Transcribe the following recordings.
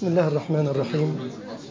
بسم الله الرحمن الرحيم.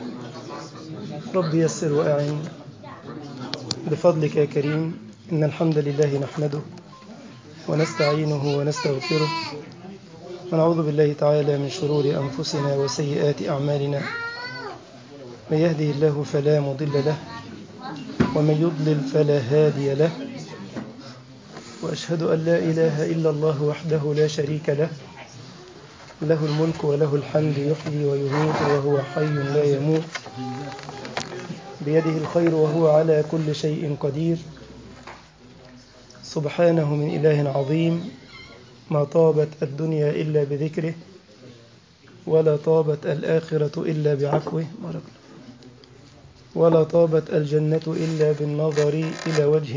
رب يسر وأعن بفضلك يا كريم. إن الحمد لله نحمده ونستعينه ونستغفره ونعوذ بالله تعالى من شرور أنفسنا وسيئات أعمالنا. من يهده الله فلا مضل له ومن يضلل فلا هادي له، وأشهد أن لا إله إلا الله وحده لا شريك له، له الملك وله الحمد، يحيي ويميت وهو حي لا يموت، بيده الخير وهو على كل شيء قدير. سبحانه من إله عظيم، ما طابت الدنيا إلا بذكره، ولا طابت الآخرة إلا بعفوه، ولا طابت الجنة إلا بالنظر إلى وجهه.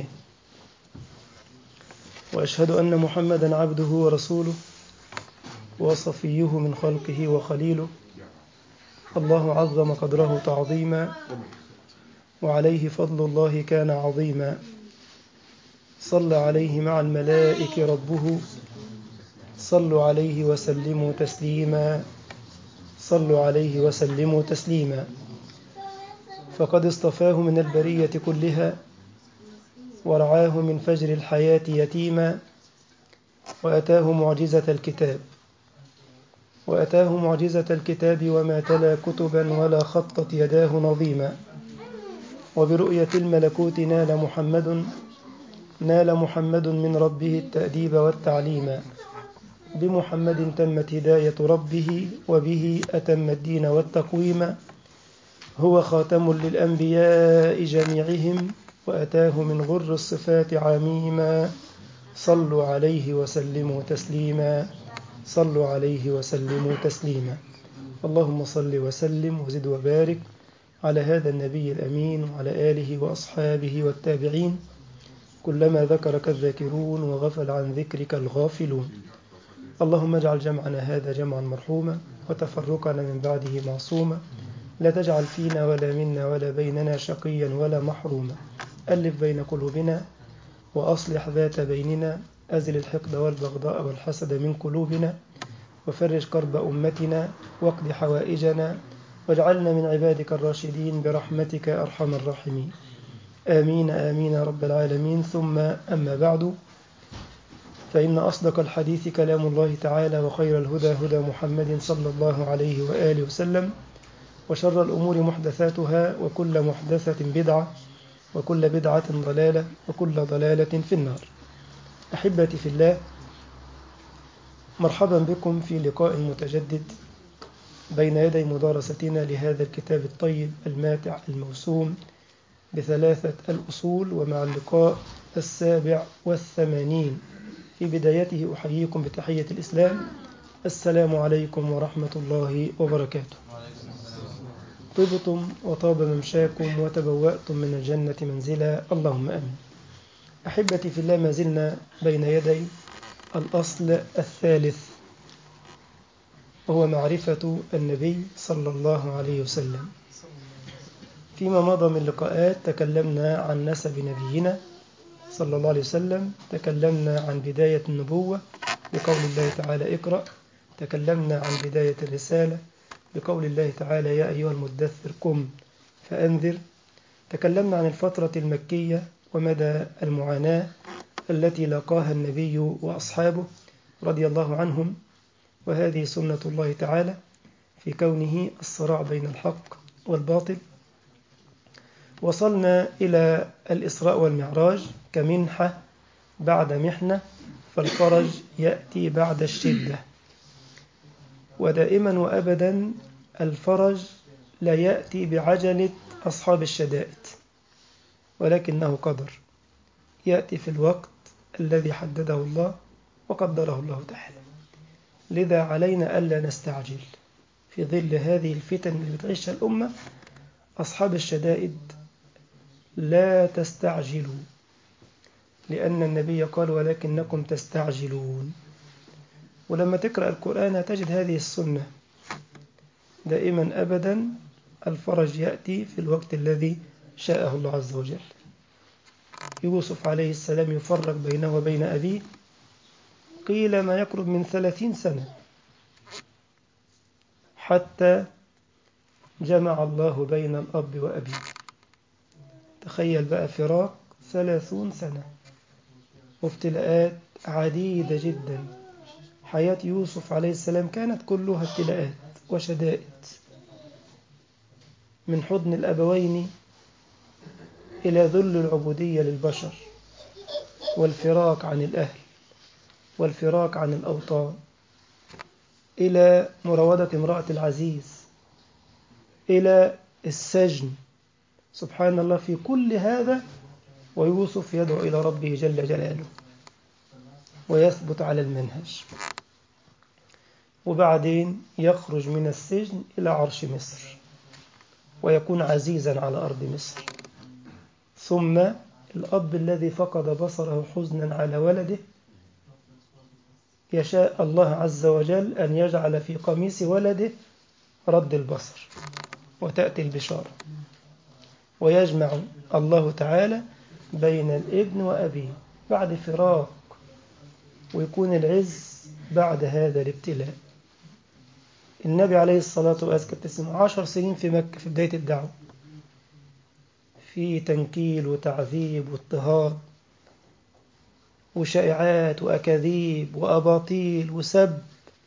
وأشهد أن محمدا عبده ورسوله وصفيه من خلقه وخليله. الله عظم قدره تعظيما، وعليه فضل الله كان عظيما. صلى عليه مع الملائكة ربه، صلوا عليه وسلموا تسليما، صلوا عليه وسلموا تسليما. فقد اصطفاه من البرية كلها، ورعاه من فجر الحياة يتيما، وأتاه معجزة الكتاب وما تلا كتبا ولا خطت يداه نظيما. وبرؤية الملكوت نال محمد من ربه التأديب والتعليما. بمحمد تمت هداية ربه، وبه أتم الدين والتقويم. هو خاتم للأنبياء جميعهم، وأتاه من غر الصفات عميما. صلوا عليه وسلموا تسليما، صلوا عليه وسلموا تسليما. اللهم صل وسلم وزد وبارك على هذا النبي الأمين، وعلى آله وأصحابه والتابعين، كلما ذكرك الذاكرون وغفل عن ذكرك الغافلون. اللهم اجعل جمعنا هذا جمعا مرحوما، وتفرقنا من بعده معصوما. لا تجعل فينا ولا منا ولا بيننا شقيا ولا محروما. ألف بين قلوبنا وأصلح ذات بيننا. أزل الحقد والبغضاء والحسد من قلوبنا، وفرج كرب أمتنا، واقض حوائجنا، واجعلنا من عبادك الراشدين برحمتك أرحم الراحمين. آمين آمين يا رب العالمين. ثم أما بعد، فإن أصدق الحديث كلام الله تعالى، وخير الهدى هدى محمد صلى الله عليه وآله وسلم، وشر الأمور محدثاتها، وكل محدثة بدعة، وكل بدعة ضلالة، وكل ضلالة في النار. أحبتي في الله، مرحبا بكم في لقاء متجدد بين يدي مدارستنا لهذا الكتاب الطيب الماتع الموسوم بثلاثة الأصول، ومع اللقاء 87. في بدايته أحييكم بتحية الإسلام. السلام عليكم ورحمة الله وبركاته. طبتم وطاب ممشاكم وتبوأتم من الجنة منزلا، اللهم آمين. أحبتي في الله، ما زلنا بين يدي الأصل الثالث، وهو معرفة النبي صلى الله عليه وسلم. فيما مضى من لقاءات تكلمنا عن نسب نبينا صلى الله عليه وسلم، تكلمنا عن بداية النبوة بقول الله تعالى اقرأ، تكلمنا عن بداية الرسالة بقول الله تعالى يا أيها المدثر قم فأنذر، تكلمنا عن الفترة المكية ومدى المعاناة التي لاقاها النبي وأصحابه رضي الله عنهم، وهذه سنة الله تعالى في كونه الصراع بين الحق والباطل. وصلنا إلى الإسراء والمعراج كمنحة بعد محنة، فالفرج يأتي بعد الشدة، ودائما وأبدا الفرج لا يأتي بعجلة أصحاب الشدائد، ولكنه قدر يأتي في الوقت الذي حدده الله وقدره الله تعالى. لذا علينا ألا نستعجل في ظل هذه الفتن اللي بتعيشها الأمة. أصحاب الشدائد لا تستعجلوا، لأن النبي قال ولكنكم تستعجلون. ولما تقرأ القرآن تجد هذه السنة دائما أبدا، الفرج يأتي في الوقت الذي شاءه الله عز وجل. يوسف عليه السلام يفرق بينه وبين أبيه قيل ما يقرب من 30 سنة، حتى جمع الله بين الأب وأبيه. تخيل بقى فراق 30 سنة وابتلاءات عديدة جدا. حياة يوسف عليه السلام كانت كلها ابتلاءات وشدائد، من حضن الأبوين إلى ذل العبودية للبشر، والفراق عن الأهل، والفراق عن الأوطان، إلى مراودة امرأة العزيز، إلى السجن. سبحان الله، في كل هذا ويوسف يدعو إلى ربه جل جلاله ويثبت على المنهج، وبعدين يخرج من السجن إلى عرش مصر ويكون عزيزا على أرض مصر. ثم الأب الذي فقد بصره حزنا على ولده يشاء الله عز وجل أن يجعل في قميص ولده رد البصر وتأتي البشارة، ويجمع الله تعالى بين الابن وأبيه بعد فراق، ويكون العز بعد هذا الابتلاء. النبي عليه الصلاة والسلام 10 سنين في مكة في بداية الدعوة، في تنكيل وتعذيب واضطهاد وشائعات وأكاذيب وأباطيل وسب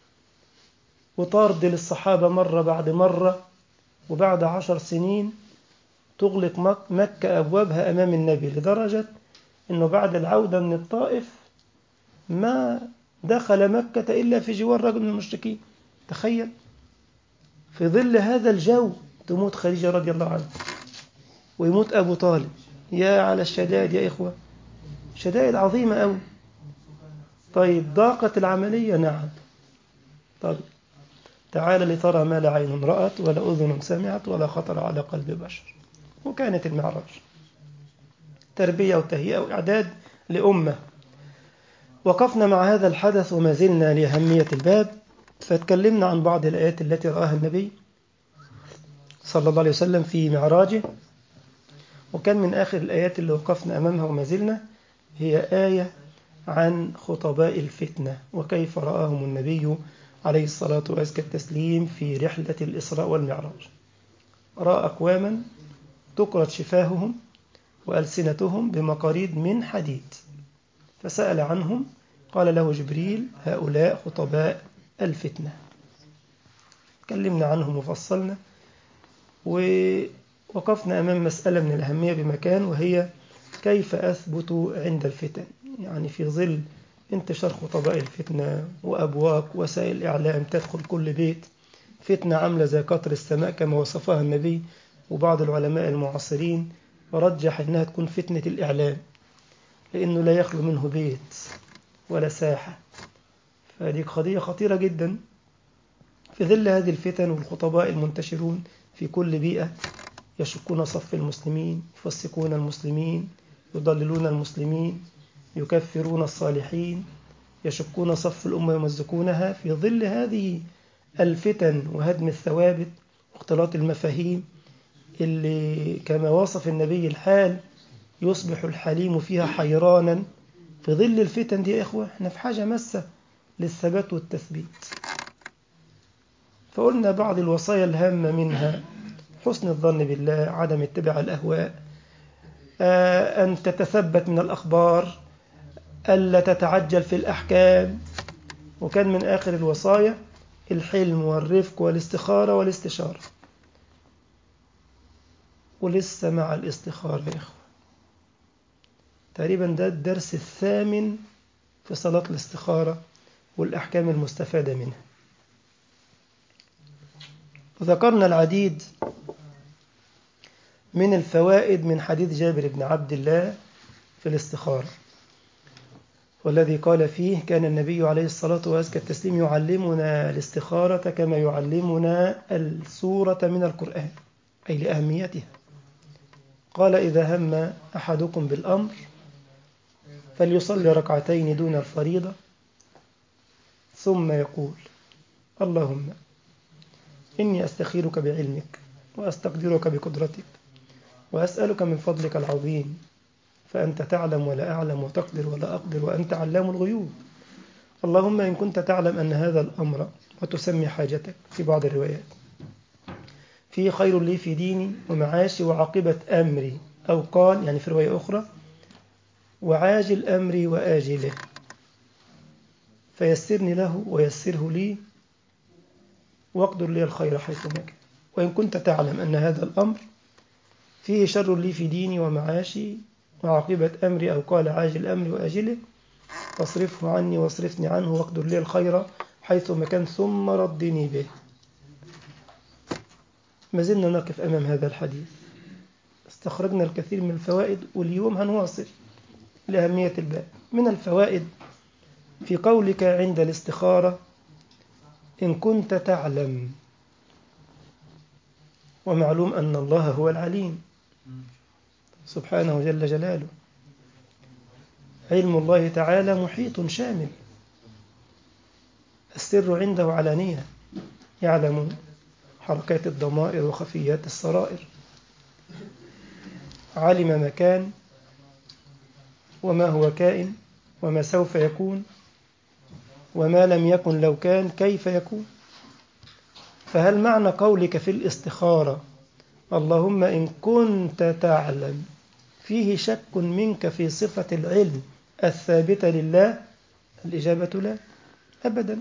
وطرد للصحابة مرة بعد مرة. وبعد 10 سنين تغلق مكة أبوابها أمام النبي، لدرجة أنه بعد العودة من الطائف ما دخل مكة إلا في جوار رجل من المشركين. تخيل، في ظل هذا الجو تموت خديجة رضي الله عنها ويموت أبو طالب. يا على الشدائد يا إخوة، شدائد عظيمة أوي. طيب ضاقت العملية؟ نعم. طيب تعال لترى ما لا عين رأت ولا أذن سمعت ولا خطر على قلب بشر. وكانت المعراج تربية وتهيئة وإعداد لأمة. وقفنا مع هذا الحدث وما زلنا لأهمية الباب، فتكلمنا عن بعض الآيات التي رآها النبي صلى الله عليه وسلم في معراجه. وكان من آخر الآيات اللي وقفنا أمامها وما زلنا هي آية عن خطباء الفتنة وكيف رآهم النبي عليه الصلاة والتسليم في رحلة الإسراء والمعراج. رأى أقواما تقرض شفاههم وألسنتهم بمقاريد من حديد، فسأل عنهم قال له جبريل هؤلاء خطباء الفتنة. تكلمنا عنهم وفصلنا، ووقفنا أمام مسألة من الأهمية بمكان، وهي كيف أثبت عند الفتن. يعني في ظل انتشار خطباء الفتنة وأبواق وسائل الإعلام تدخل كل بيت، فتنة عاملة زي قطر السماء كما وصفها النبي وبعض العلماء المعاصرين، ورجح أنها تكون فتنة الإعلام، لأنه لا يخلو منه بيت ولا ساحة. فهذه قضية خطيرة جدا. في ظل هذه الفتن والخطباء المنتشرون في كل بيئة يشكون صف المسلمين، يفسقون المسلمين، يضللون المسلمين، يكفرون الصالحين، يشكون صف الأمة يمزقونها. في ظل هذه الفتن وهدم الثوابت واختلاط المفاهيم اللي كما وصف النبي الحال يصبح الحليم فيها حيرانا، في ظل الفتن دي يا إخوة احنا في حاجة مسة للثبات والتثبيت. فقلنا بعض الوصايا الهامة منها حسن الظن بالله، عدم اتباع الأهواء، أن تتثبت من الأخبار، ألا تتعجل في الأحكام. وكان من آخر الوصايا الحلم والرفق والاستخارة والاستشارة. ولسه مع الاستخارة يا إخوة، تقريبا ده الدرس الثامن في صلاة الاستخارة والأحكام المستفادة منها. وذكرنا العديد من الفوائد من حديث جابر بن عبد الله في الاستخارة، والذي قال فيه كان النبي عليه الصلاة والتسليم يعلمنا الاستخارة كما يعلمنا السورة من القرآن، أي لأهميتها. قال إذا هم أحدكم بالأمر فليصلي ركعتين دون الفريضة، ثم يقول اللهم إني أستخيرك بعلمك وأستقدرك بقدرتك وأسألك من فضلك العظيم، فأنت تعلم ولا أعلم وتقدر ولا أقدر وأنت علام الغيوب. اللهم إن كنت تعلم أن هذا الأمر وتسمي حاجتك في بعض الروايات فيه خير لي في ديني ومعاشي وعاقبة أمري، أو قال يعني في رواية أخرى وعاجل أمري وآجله، فيسرني له ويسره لي واقدر لي الخير حيث ما كان. وإن كنت تعلم أن هذا الأمر فيه شر لي في ديني ومعاشي وعاقبة أمري، أو قال عاجل أمري وآجله، فاصرفه عني واصرفني عنه واقدر لي الخير حيث ما كان ثم ردني به. ما زلنا نقف أمام هذا الحديث، استخرجنا الكثير من الفوائد، واليوم هنواصل لأهمية الباب. من الفوائد في قولك عند الاستخارة إن كنت تعلم، ومعلوم أن الله هو العليم سبحانه جل جلاله، علم الله تعالى محيط شامل، السر عنده علانية، يعلم حركات الضمائر وخفيات السرائر، علم ما كان وما هو كائن وما سوف يكون وما لم يكن لو كان كيف يكون. فهل معنى قولك في الاستخارة اللهم إن كنت تعلم فيه شك منك في صفة العلم الثابتة لله؟ الإجابة لا أبدا.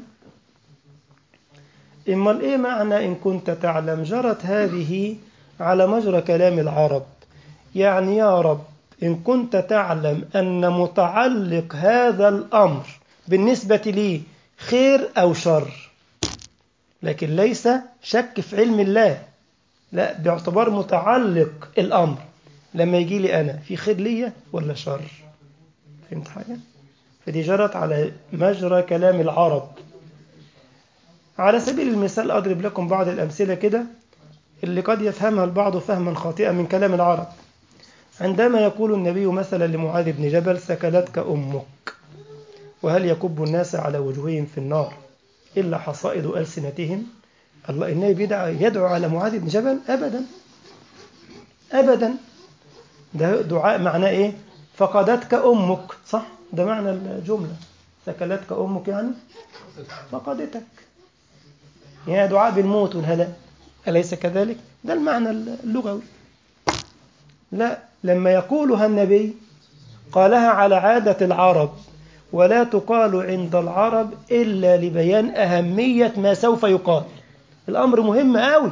إما إيه معنى إن كنت تعلم؟ جرت هذه على مجرى كلام العرب، يعني يا رب إن كنت تعلم أن متعلق هذا الأمر بالنسبة لي خير أو شر، لكن ليس شك في علم الله، لا، باعتبار متعلق الأمر لما يجي لي أنا في خير لي ولا شر. فهمت حاجة؟ فدي جرت على مجرى كلام العرب. على سبيل المثال أضرب لكم بعض الأمثلة كده اللي قد يفهمها البعض فهما خاطئا من كلام العرب. عندما يقول النبي مثلا لمعاذ بن جبل ثكلتك أمك، وهل يكب الناس على وجوههم في النار إلا حصائد ألسنتهم؟ الله، النبي يدعو على معاذ بن جبل؟ أبدا أبدا. ده دعاء معناه إيه؟ فقدتك أمك، صح؟ ده معنى الجملة، ثكلتك أمك يعني فقدتك، يعني دعاء بالموت والهلاك، أليس كذلك؟ ده المعنى اللغوي. لا، لما يقولها النبي قالها على عادة العرب، ولا تقال عند العرب إلا لبيان أهمية ما سوف يقال. الأمر مهم قوي،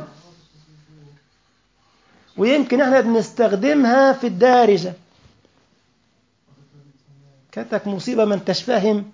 ويمكن احنا بنستخدمها في الدارجة. كانتك مصيبة ما انتش فاهم،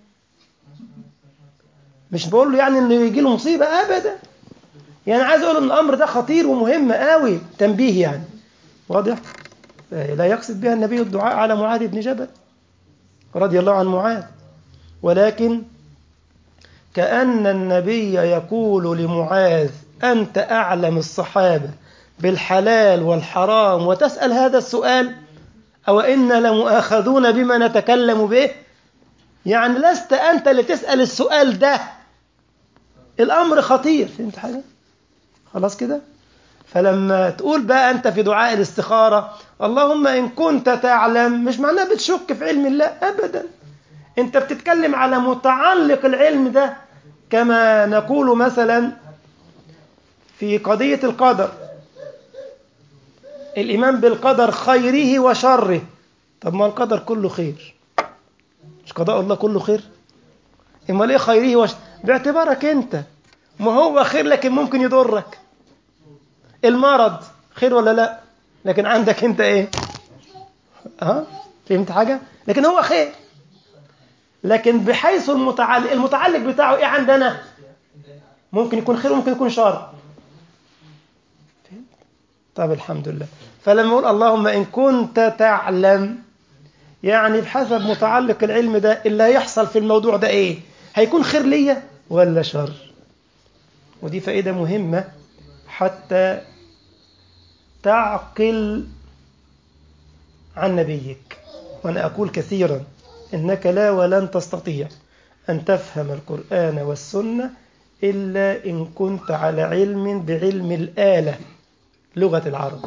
مش بقول له يعني انه يجي له مصيبة ابدا، يعني عايز اقول ان الامر ده خطير ومهم قوي، تنبيه يعني، واضح؟ لا يقصد بها النبي الدعاء على معاذ بن جبل رضي الله عن معاذ، ولكن كأن النبي يقول لمعاذ أنت أعلم الصحابة بالحلال والحرام وتسأل هذا السؤال، أو إنا لمؤاخذون بما نتكلم به؟ يعني لست أنت اللي تسأل السؤال ده، الأمر خطير. فهمت حاجة؟ خلاص كده. فلما تقول بقى أنت في دعاء الاستخارة اللهم إن كنت تعلم، مش معناه بتشك في علم الله أبدا، أنت بتتكلم على متعلق العلم ده، كما نقول مثلا في قضية القدر، الإيمان بالقدر خيره وشره. طب ما القدر كله خير، مش قضاء الله كله خير؟ إما ليه خيره وشره؟ باعتبارك أنت، ما هو خير لكن ممكن يضرك. المرض خير ولا لا؟ لكن عندك أنت إيه؟ فهمت حاجة؟ لكن هو خير، لكن بحيث المتعلق بتاعه إيه عندنا؟ ممكن يكون خير وممكن يكون شر. طب الحمد لله. فلما يقول اللهم إن كنت تعلم، يعني بحسب متعلق العلم ده اللي هيحصل في الموضوع ده إيه؟ هيكون خير ليا ولا شر؟ ودي فائدة مهمة حتى تعقل عن نبيك. وأنا أقول كثيرا إنك لا ولن تستطيع أن تفهم القرآن والسنة إلا إن كنت على علم بعلم الآلة، لغة العرب،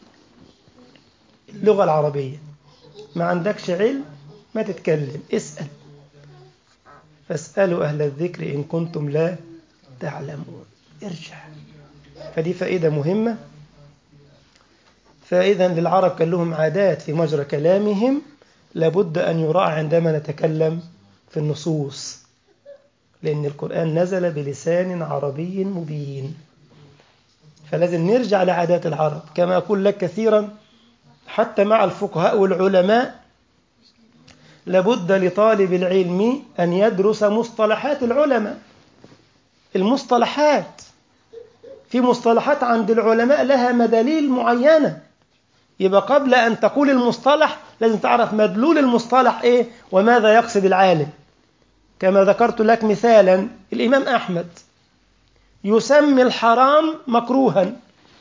اللغة العربية. ما عندكش علم ما تتكلم، اسأل، فاسألوا أهل الذكر إن كنتم لا تعلمون. ارجع فدي فائدة مهمة. فإذا للعرب كان لهم عادات في مجرى كلامهم لابد أن يراعى عندما نتكلم في النصوص، لأن القرآن نزل بلسان عربي مبين، فلازم نرجع لعادات العرب. كما أقول لك كثيرا حتى مع الفقهاء والعلماء لابد لطالب العلم أن يدرس مصطلحات العلماء. المصطلحات، في مصطلحات عند العلماء لها مداليل معينة، يبقى قبل أن تقول المصطلح لازم تعرف مدلول المصطلح إيه وماذا يقصد العالم. كما ذكرت لك مثالا، الإمام أحمد يسمي الحرام مكروها،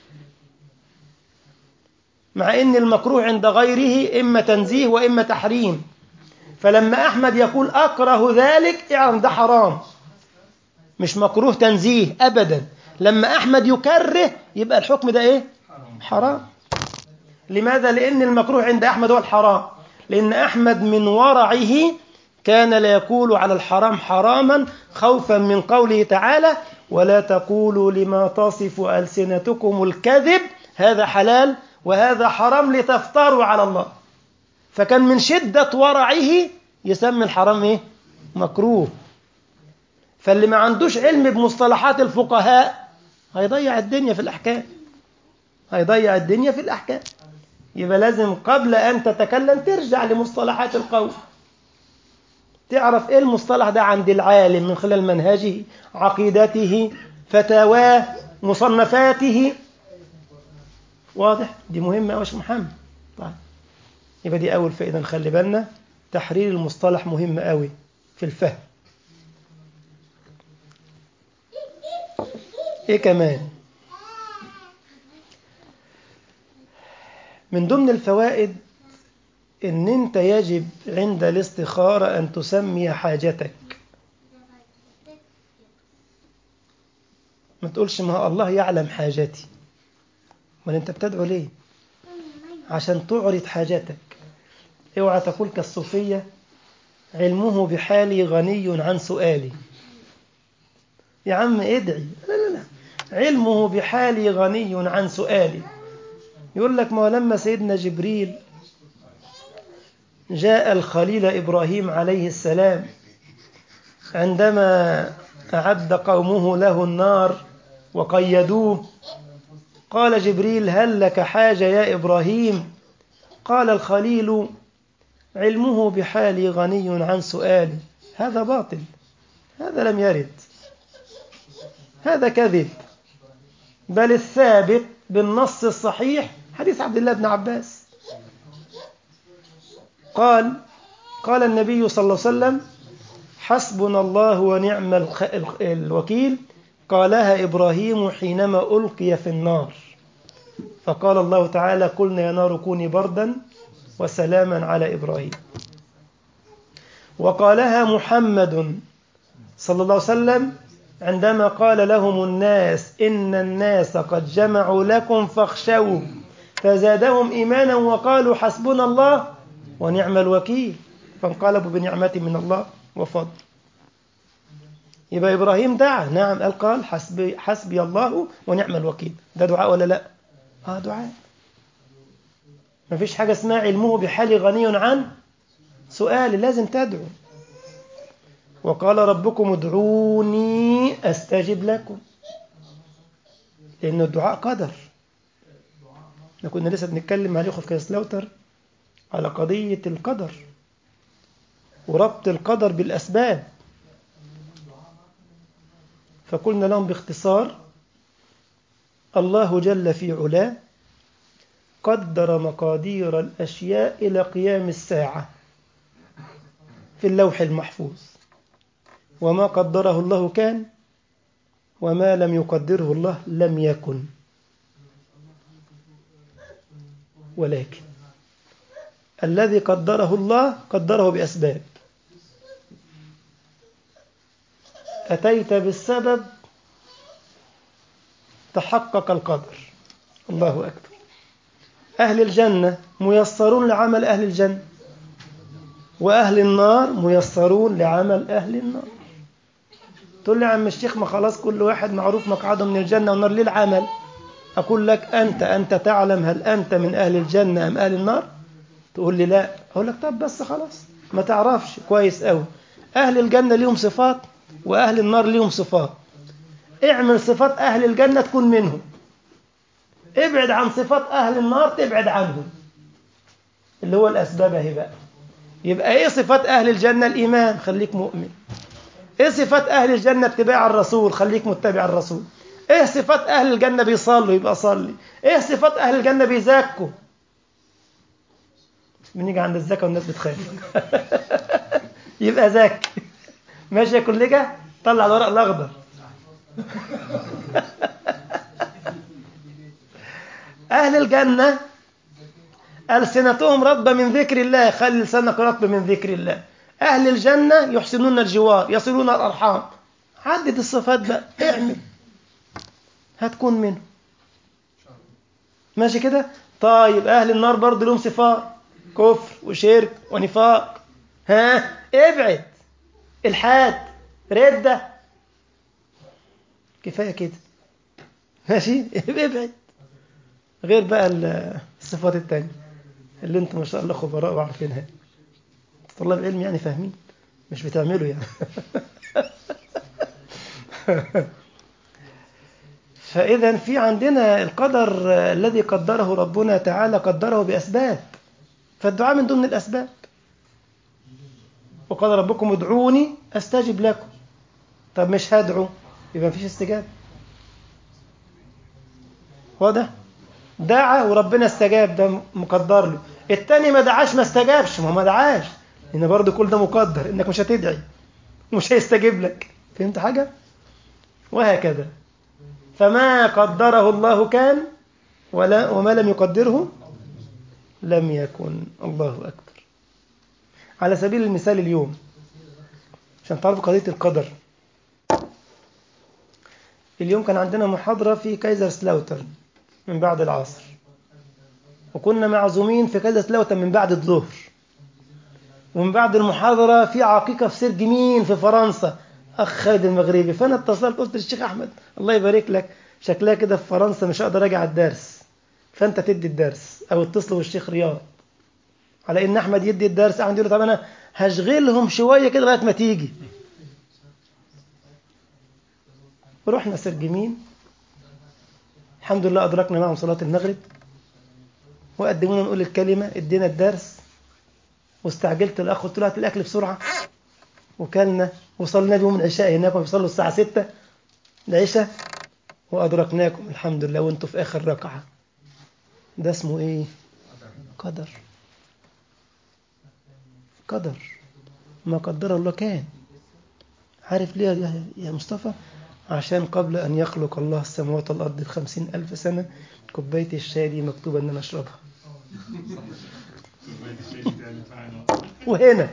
مع أن المكروه عند غيره إما تنزيه وإما تحريم. فلما أحمد يقول أكره ذلك اعلم ده حرام، مش مكروه تنزيه أبدا. لما أحمد يكره يبقى الحكم ده إيه؟ حرام. لماذا؟ لأن المكروه عند أحمد هو الحرام، لأن أحمد من ورعه كان لا يقول على الحرام حراما خوفا من قوله تعالى ولا تقولوا لما تصف ألسنتكم الكذب هذا حلال وهذا حرام لتفتروا على الله. فكان من شدة ورعه يسمي الحرام إيه؟ مكروه. فاللي ما عندوش علم بمصطلحات الفقهاء هيضيع الدنيا في الأحكام، هيضيع الدنيا في الأحكام. يبقى لازم قبل أن تتكلم ترجع لمصطلحات القول، تعرف إيه المصطلح ده عند العالم من خلال منهجه، عقيدته، فتاواه، مصنفاته. واضح؟ دي مهمة أوي يا شيخ محمد. طيب يبقى دي أول فائدة نخلي بالنا، تحرير المصطلح مهم أوي في الفهم. إيه كمان؟ من ضمن الفوائد إن أنت يجب عند الاستخارة أن تسمي حاجتك. ما تقولش ما الله يعلم حاجتي، ما أنت بتدعو ليه؟ عشان تعرض حاجتك. اوعى تقول كالصوفية علمه بحالي غني عن سؤالي. يا عم ادعي، لا لا لا، علمه بحالي غني عن سؤالي. يقول لك ما لما سيدنا جبريل جاء الخليل إبراهيم عليه السلام عندما أعد قومه له النار وقيدوه، قال جبريل هل لك حاجة يا إبراهيم؟ قال الخليل علمه بحالي غني عن سؤالي. هذا باطل، هذا لم يرد، هذا كذب. بل الثابت بالنص الصحيح حديث عبد الله بن عباس، قال النبي صلى الله عليه وسلم حسبنا الله ونعم الوكيل، قالها إبراهيم حينما ألقي في النار، فقال الله تعالى قلنا يا نار كوني بردا وسلاما على إبراهيم. وقالها محمد صلى الله عليه وسلم عندما قال لهم الناس إن الناس قد جمعوا لكم فاخشوا فزادهم إيمانا وقالوا حسبنا الله ونعم الوكيل، فانقلبوا بنعمة من الله وفضل. يبقى إبراهيم دعا، نعم، قال حسبي الله ونعم الوكيل. ده دعاء ولا لا؟ دعاء. ما فيش حاجة اسمها علمه بحالي غني عن سؤال، لازم تدعو. وقال ربكم ادعوني أستجب لكم، لأن الدعاء قدر. كنا لسه بنتكلم مع الأخوة في كايسلاوتر على قضية القدر وربط القدر بالأسباب، فقلنا لهم باختصار الله جل في علاه قدر مقادير الأشياء إلى قيام الساعة في اللوح المحفوظ، وما قدره الله كان وما لم يقدره الله لم يكن. ولكن الذي قدره الله قدره بأسباب، أتيت بالسبب تحقق القدر. الله أكبر. أهل الجنة ميسرون لعمل أهل الجنة، وأهل النار ميسرون لعمل أهل النار. تقول لي يا عم الشيخ ما خلاص كل واحد معروف مقعده من الجنة والنار، ليه العمل؟ أقول لك أنت تعلم هل أنت من أهل الجنة أم أهل النار؟ تقول لي لا. أقول لك طب بس خلاص، ما تعرفش كويس أوي. أهل الجنة ليهم صفات وأهل النار ليهم صفات. اعمل صفات أهل الجنة تكون منهم، ابعد عن صفات أهل النار تبعد عنهم، اللي هو الأسباب اهي بقى. يبقى إيه صفات أهل الجنة؟ الإيمان، خليك مؤمن. إيه صفات أهل الجنة؟ اتباع الرسول، خليك متبع الرسول. إيه صفات أهل الجنة؟ بيصلوا، يبقى صلي. إيه صفات أهل الجنة؟ بيزكوا. بنيجي عند الزكاة والناس بتخاف يبقى زكي. ماشي يا كلجة، طلع الورق الأخضر. أهل الجنة ألسنتهم رطبة من ذكر الله، خلي لسانك رطب من ذكر الله. أهل الجنة يحسنون الجوار، يصلون الأرحام. عدد الصفات بقى، اعمل هتكون منه. ماشي كده. طيب أهل النار برضه لهم صفات، كفر وشرك ونفاق. ها، ابعد. الحاد، ردة. كفاية كده. ماشي ابعد. غير بقى الصفات التانية اللي انتم ما شاء الله خبراء وعارفينها. طلاب علم يعني فاهمين، مش بتعملوا يعني فإذا في عندنا القدر الذي قدره ربنا تعالى، قدره بأسباب، فالدعاء من ضمن الأسباب. وقال ربكم ادعوني أستجب لكم. طب مش هدعو، يبقى مفيش استجابة. واضح؟ دعا وربنا استجاب، ده مقدر له. التاني ما دعاش ما استجابش، ما دعاش، لأن برضه كل ده مقدر إنك مش هتدعي ومش هيستجيب لك. فهمت حاجة؟ وهكذا. فما قدره الله كان، وما لم يقدره لم يكن. الله أكبر. على سبيل المثال اليوم، عشان تعرفوا قضية القدر، اليوم كان عندنا محاضرة في كايزرسلاوتر من بعد العصر، وكنا معزومين في كايزرسلاوتر من بعد الظهر، ومن بعد المحاضرة في عقيقة في سير جمين في فرنسا، أخ خالد المغربي. فأنا اتصلت قلت للشيخ أحمد الله يبارك لك، شكلها كده في فرنسا مش هقدر أجي على الدرس، فأنت تدي الدرس، أو اتصلوا بالشيخ رياض على إن أحمد يدي الدرس. عندي له طب أنا هشغلهم شوية كده لغاية ما تيجي. ورحنا سير جمين، الحمد لله أدركنا معهم صلاة المغرب، وقدمونا نقول الكلمة، ادينا الدرس، واستعجلت الأخ قلت له هات الأكل بسرعة، وكلنا وصلنا بيهم العشاء هناك، وبيصلوا الساعة 6 العشاء، وأدركناكم الحمد لله وانتوا في آخر ركعة. ده اسمه إيه؟ قدر. قدر، ما قدر الله كان. عارف ليه يا مصطفى؟ عشان قبل أن يخلق الله السماوات والأرض ب50,000 سنة، كوباية الشاي دي مكتوبة إن أنا أشربها. وهنا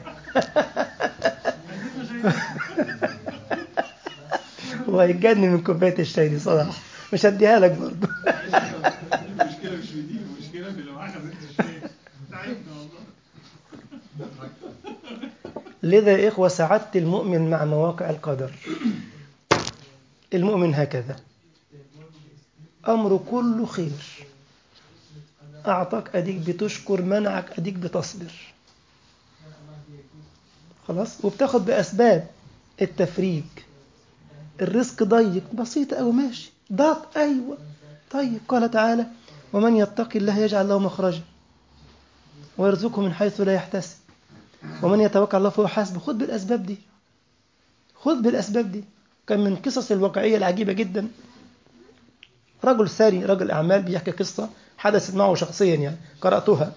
وهيتجنن من كوباية الشاي دي صراحة، مش هديها لك برضه. المشكلة مش في دي، المشكلة في لو أخذت الشاي تعبنا والله. لذا يا إخوة سعادة المؤمن مع مواقع القدر. المؤمن هكذا، أمره كله خير. أعطاك أديك بتشكر، منعك أديك بتصبر، خلاص، وبتاخد بأسباب التفريج. الرزق ضيق بسيط أو ماشي، ضاق أيوة طيب. قال تعالى ومن يتق الله يجعل له مخرجا ويرزقه من حيث لا يحتسب ومن يتوكل على الله فهو حسبه. خذ بالأسباب دي، خذ بالأسباب دي. كان من قصص الواقعية العجيبة جدا، رجل ثري، رجل أعمال، بيحكي قصة حدثت معه شخصيا يعني، قرأتها.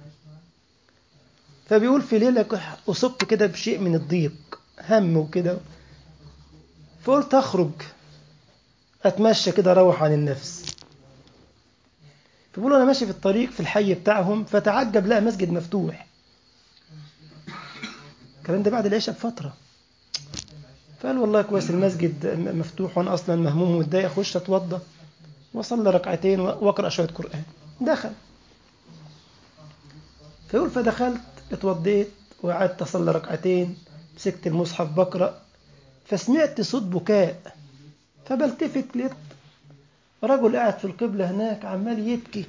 فبيقول في ليلة أصبت كده بشيء من الضيق، هم وكده، فقلت أخرج أتمشى كده أروح عن النفس. فبيقولوا أنا ماشي في الطريق في الحي بتاعهم، فتعجب لقى مسجد مفتوح. الكلام ده بعد العشاء بفترة. فقال والله كويس المسجد مفتوح، وأنا أصلا مهموم ومتضايق، أخش أتوضى وأصلي ركعتين وأقرأ شوية قرآن. دخل، فيقول فدخلت اتوضيت وقعدت أصلي ركعتين، مسكت المصحف بقرأ، فسمعت صوت بكاء، فبلتفت لقيت رجل قاعد في القبلة هناك عمال يبكي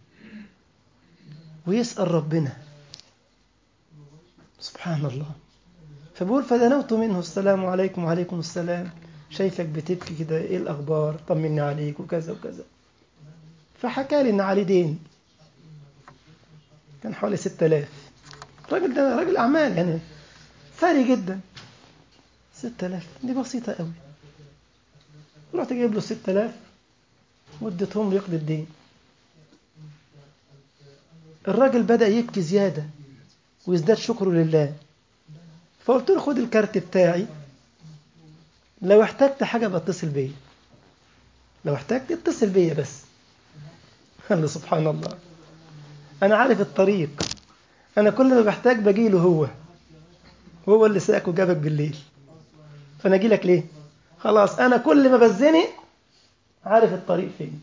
ويسأل ربنا. سبحان الله. فبقول فدنوت منه السلام عليكم. وعليكم السلام، شايفك بتبكي كده، ايه الأخبار؟ طمني عليك وكذا وكذا. فحكى لي إن عليه دين كان حوالي 6000. الراجل ده راجل أعمال يعني ثري جدا. 6000 دي بسيطة قوي. رحت جايب له 6000 واديتهم له يقضي الدين. الراجل بدأ يبكي زيادة ويزداد شكره لله. فقلت له خد الكارت بتاعي، لو احتجت حاجة بتصل بيا، لو احتجت اتصل بيا بس. قال له سبحان الله، أنا عارف الطريق، أنا كل ما بحتاج بجيله هو اللي ساك وجابك بالليل، فأنا أجي لك ليه؟ خلاص أنا كل ما بزنق عارف الطريق فين.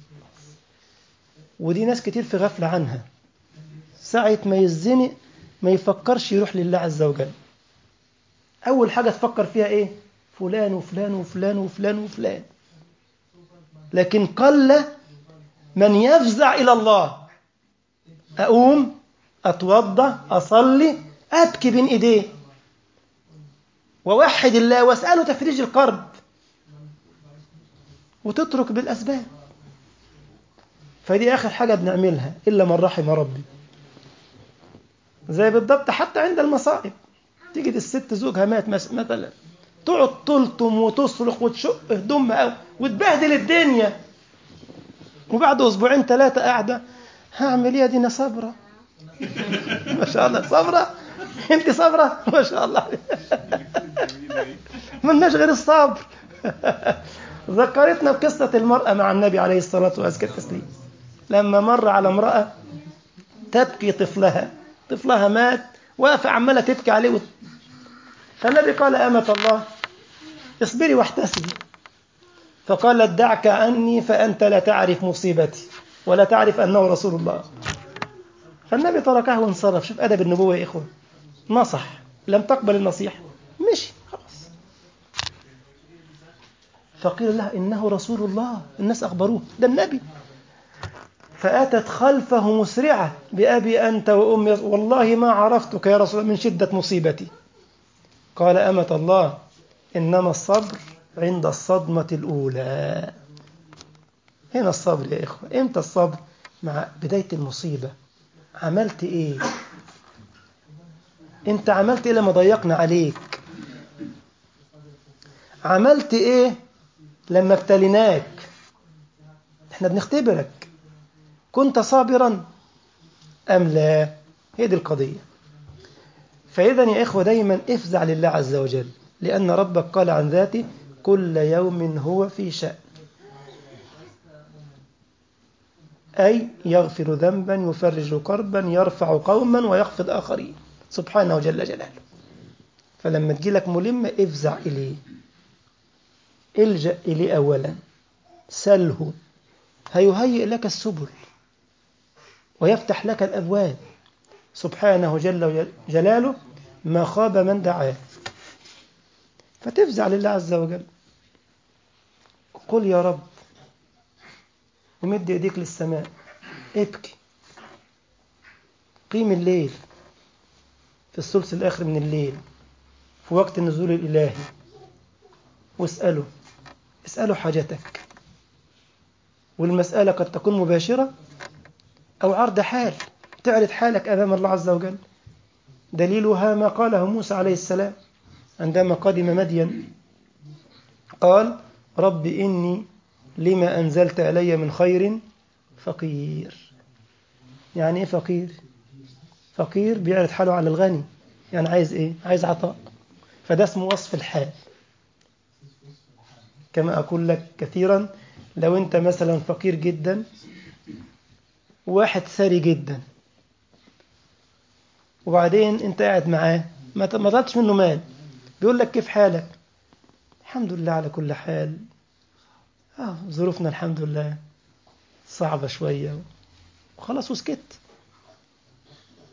ودي ناس كتير في غفلة عنها، ساعة ما يزنق ما يفكرش يروح لله عز وجل. أول حاجة تفكر فيها إيه؟ فلان وفلان وفلان وفلان وفلان. لكن قل من يفزع إلى الله. أقوم أتوضأ أصلي أبكي بين إيديه ووحد الله واسأله تفريج الكرب، وتترك بالأسباب. فدي آخر حاجة بنعملها إلا من رحم ربي. زي بالضبط حتى عند المصائب، تيجي الست زوجها مات مثلا، تقعد تلطم وتصرخ وتشق هدومها وتبهدل الدنيا، وبعد أسبوعين 3 قاعدة هعمل ايه دي، انا صابرة. ما شاء الله صابرة، انت صابرة ما شاء الله. ملناش غير الصبر. ذكرتنا بقصة المرأة مع النبي عليه الصلاة والسلام، لما مر على امرأة تبكي طفلها مات، واقفة عمالة تبكي عليه فالنبي قال أمة الله اصبري واحتسبي. فقالت دعك عني فأنت لا تعرف مصيبتي ولا تعرف أنه رسول الله. فالنبي تركه وانصرف. شوف أدب النبوة يا إخوة، نصح، لم تقبل النصيحة مشي خلاص. فقيل لها إنه رسول الله، الناس أخبروه ده النبي. فأتت خلفه مسرعة بأبي أنت وأمي والله ما عرفتك يا رسول الله من شدة مصيبتي. قال أمة الله إنما الصبر عند الصدمة الأولى. هنا الصبر يا إخوة. إمتى الصبر؟ مع بداية المصيبة. عملت إيه؟ أنت عملت إيه لما ضيقنا عليك؟ عملت إيه لما ابتليناك؟ إحنا بنختبرك، كنت صابرا أم لا؟ هي دي القضية. فإذا يا إخوة دايما افزع لله عز وجل، لأن ربك قال عن ذاته كل يوم هو في شأن، أي يغفر ذنبا يفرج كربا يرفع قوما ويخفض آخرين سبحانه جل جلاله. فلما تجيلك ملمة افزع إليه، الجأ إليه أولا، سله، هيهيئ لك السبل ويفتح لك الأبواب سبحانه جل جلاله. ما خاب من دعاه. فتفزع لله عز وجل، قل يا رب، ومد ايديك للسماء، ابكي، قيم الليل في الثلث الآخر من الليل في وقت النزول الإلهي، اسأله حاجتك. والمسألة قد تكون مباشرة أو عرض حال، تعرض حالك أمام الله عز وجل. دليلها ما قاله موسى عليه السلام عندما قدم مدين، قال رب إني لما أنزلت إلي من خير فقير. يعني إيه فقير؟ فقير بيعرض حاله على الغني، يعني عايز إيه؟ عايز عطاء. فده اسمه وصف الحال. كما أقول لك كثيرا، لو أنت مثلا فقير جدا وواحد ثري جدا، وبعدين أنت قاعد معاه ما طلبتش منه مال، بيقول لك كيف حالك؟ الحمد لله على كل حال، ظروفنا الحمد لله صعبة شوية، وخلاص وسكت.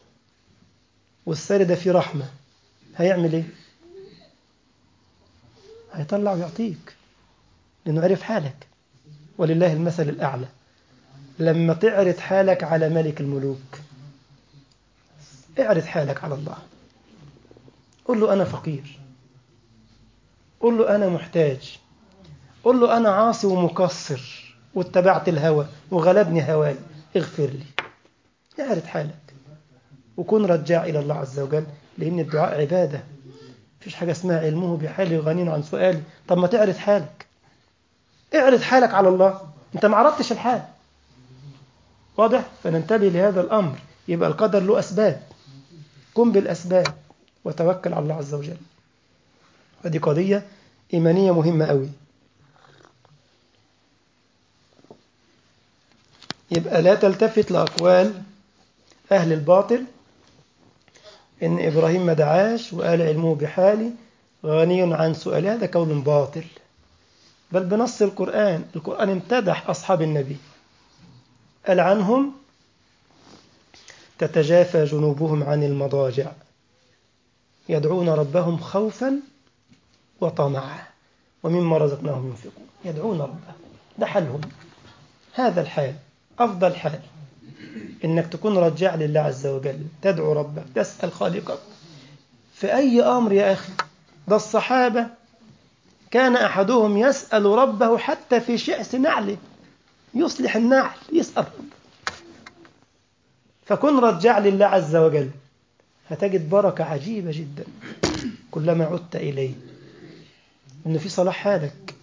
والثري ده فيه رحمة، هيعمل إيه؟ هيطلع ويعطيك، لأنه عرف حالك. ولله المثل الأعلى. لما تعرض حالك على ملك الملوك، اعرض حالك على الله، قل له أنا فقير، قل له أنا محتاج، قل له أنا عاصي ومقصر واتبعت الهوى وغلبني هواي، اغفر لي. اعرض حالك وكن رجاع إلى الله عز وجل، لأن الدعاء عبادة. مفيش حاجة اسمها علمه بحالي يغنين عن سؤالي. طب ما تعرض حالك، اعرض حالك على الله، انت ما عرضتش الحال. واضح؟ فننتبه لهذا الأمر. يبقى القدر له أسباب، قم بالأسباب وتوكل على الله عز وجل. هذه قضية إيمانية مهمة قوي. يبقى لا تلتفت لأقوال أهل الباطل إن إبراهيم ما دعاش وقال علمه بحالي غني عن سؤالي، هذا قول باطل. بل بنص القرآن امتدح أصحاب النبي، قال عنهم تتجافى جنوبهم عن المضاجع يدعون ربهم خوفا وطمعا ومما رزقناهم ينفقون. يدعون ربهم، ده حالهم، هذا الحال أفضل حال، إنك تكون رجاع لله عز وجل، تدعو ربك، تسأل خالقك في أي أمر يا أخي. ده الصحابة كان أحدهم يسأل ربه حتى في شعث نعله، يصلح النعل يسأل ربه. فكن رجاع لله عز وجل، هتجد بركة عجيبة جدا كلما عدت إليه، إنه في صلاح حالك.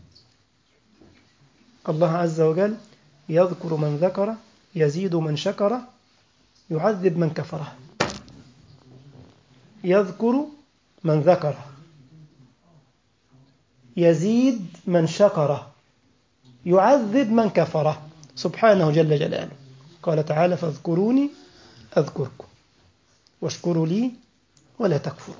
الله عز وجل يذكر من ذكر، يزيد من شكر، يعذب من كفره. يذكر من ذكره، يزيد من شكره، يعذب من كفره، سبحانه جل جلاله. قال تعالى فاذكروني أذكركم واشكروا لي ولا تكفروا.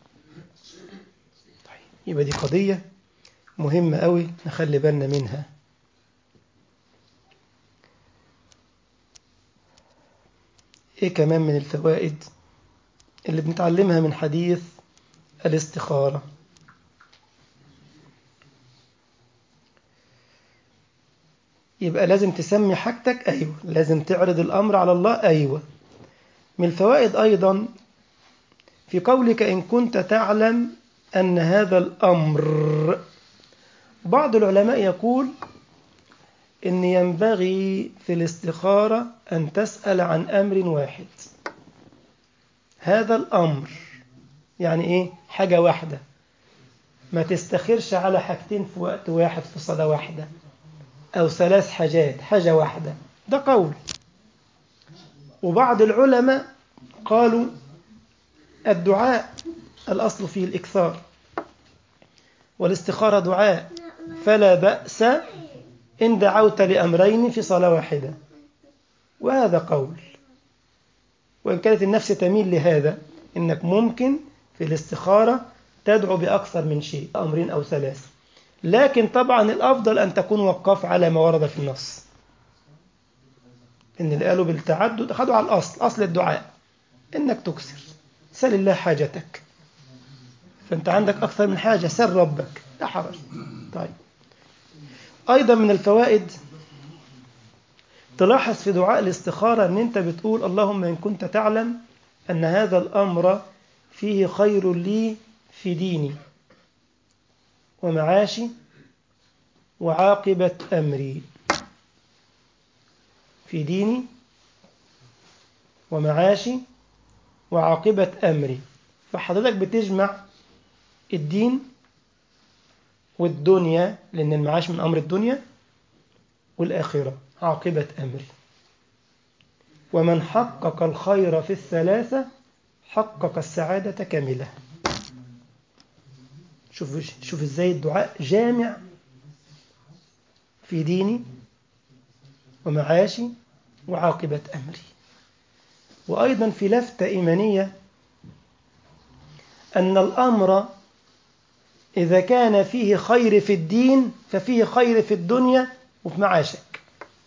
طيب، يبقى دي قضية مهمة قوي نخلي بالنا منها. إيه كمان من الفوائد اللي بنتعلمها من حديث الاستخارة؟ يبقى لازم تسمي حاجتك، أيوة. لازم تعرض الأمر على الله، أيوة. من الفوائد أيضا في قولك إن كنت تعلم أن هذا الأمر، بعض العلماء يقول إن ينبغي في الاستخارة أن تسأل عن أمر واحد. هذا الأمر يعني إيه؟ حاجة واحدة، ما تستخيرش على حاجتين في وقت واحد في صلاة واحدة، أو 3 حاجات، حاجة واحدة. ده قول. وبعض العلماء قالوا الدعاء الأصل فيه الإكثار، والاستخارة دعاء، فلا بأس إن دعوت لأمرين في صلاة واحدة. وهذا قول، وإن كانت النفس تميل لهذا، إنك ممكن في الاستخارة تدعو بأكثر من شيء، 2 أو 3. لكن طبعا الأفضل أن تكون وقف على ما ورد في النص. إن اللي قالوا بالتعدد أخذوا على الأصل، أصل الدعاء إنك تكثر، سل الله حاجتك. فأنت عندك أكثر من حاجة، سل ربك، لا حرج. طيب، أيضا من الفوائد تلاحظ في دعاء الاستخارة أن أنت بتقول اللهم إن كنت تعلم أن هذا الأمر فيه خير لي في ديني ومعاشي وعاقبة أمري. في ديني ومعاشي وعاقبة أمري. فحضرتك بتجمع الدين والدنيا، لأن المعاش من أمر الدنيا، والآخرة عاقبة أمري. ومن حقق الخير في الثلاثة حقق السعادة كاملة. شوف ازاي الدعاء جامع في ديني ومعاشي وعاقبة أمري. وأيضا في لفتة إيمانية أن الأمر إذا كان فيه خير في الدين ففيه خير في الدنيا وفي معاشك.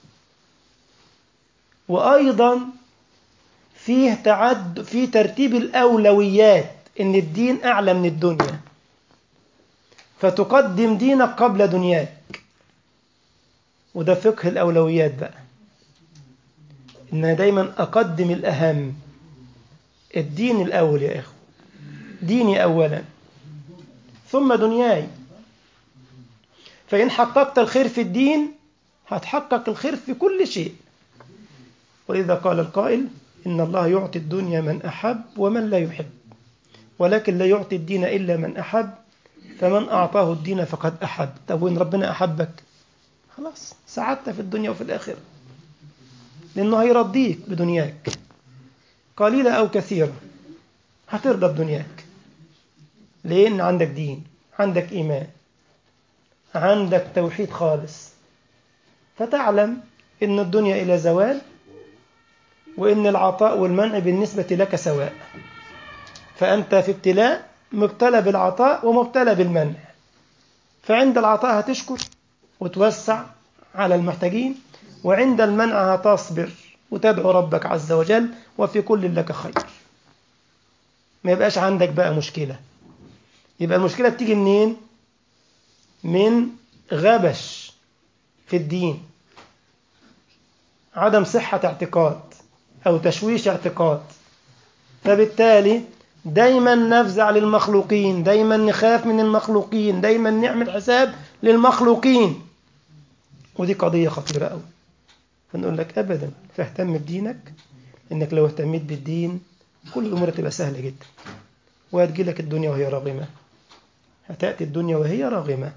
وأيضا فيه في ترتيب الأولويات، إن الدين أعلى من الدنيا. فتقدم دينك قبل دنياك. وده فقه الأولويات بقى، إن أنا دايما أقدم الأهم. الدين الأول يا إخوة، ديني أولا ثم دنياي. فإن حققت الخير في الدين هتحقق الخير في كل شيء. وإذا قال القائل إن الله يعطي الدنيا من أحب ومن لا يحب، ولكن لا يعطي الدين إلا من أحب، فمن أعطاه الدين فقد أحب. طب وإن ربنا أحبك خلاص سعدت في الدنيا وفي الآخرة، لأنه هيرضيك بدنياك قليلة أو كثيرة، هترضى بدنياك. لأن عندك دين، عندك إيمان، عندك توحيد خالص، فتعلم إن الدنيا إلى زوال، وإن العطاء والمنع بالنسبة لك سواء. فأنت في ابتلاء، مبتلى بالعطاء ومبتلى بالمنع. فعند العطاء هتشكر وتوسع على المحتاجين، وعند المنع هتصبر وتدعو ربك عز وجل، وفي كل لك خير. ما يبقاش عندك بقى مشكلة. يبقى المشكلة بتيجي منين؟ من غبش في الدين، عدم صحة اعتقاد أو تشويش اعتقاد. فبالتالي دايما نفزع للمخلوقين، دايما نخاف من المخلوقين، دايما نعمل حساب للمخلوقين. ودي قضية خطيرة أوي. فنقول لك أبدا، فاهتم بدينك، إنك لو اهتميت بالدين كل الأمور تبقى سهلة جدا، وهتجي لك الدنيا وهي راغمة. هتأتي الدنيا وهي راغمة.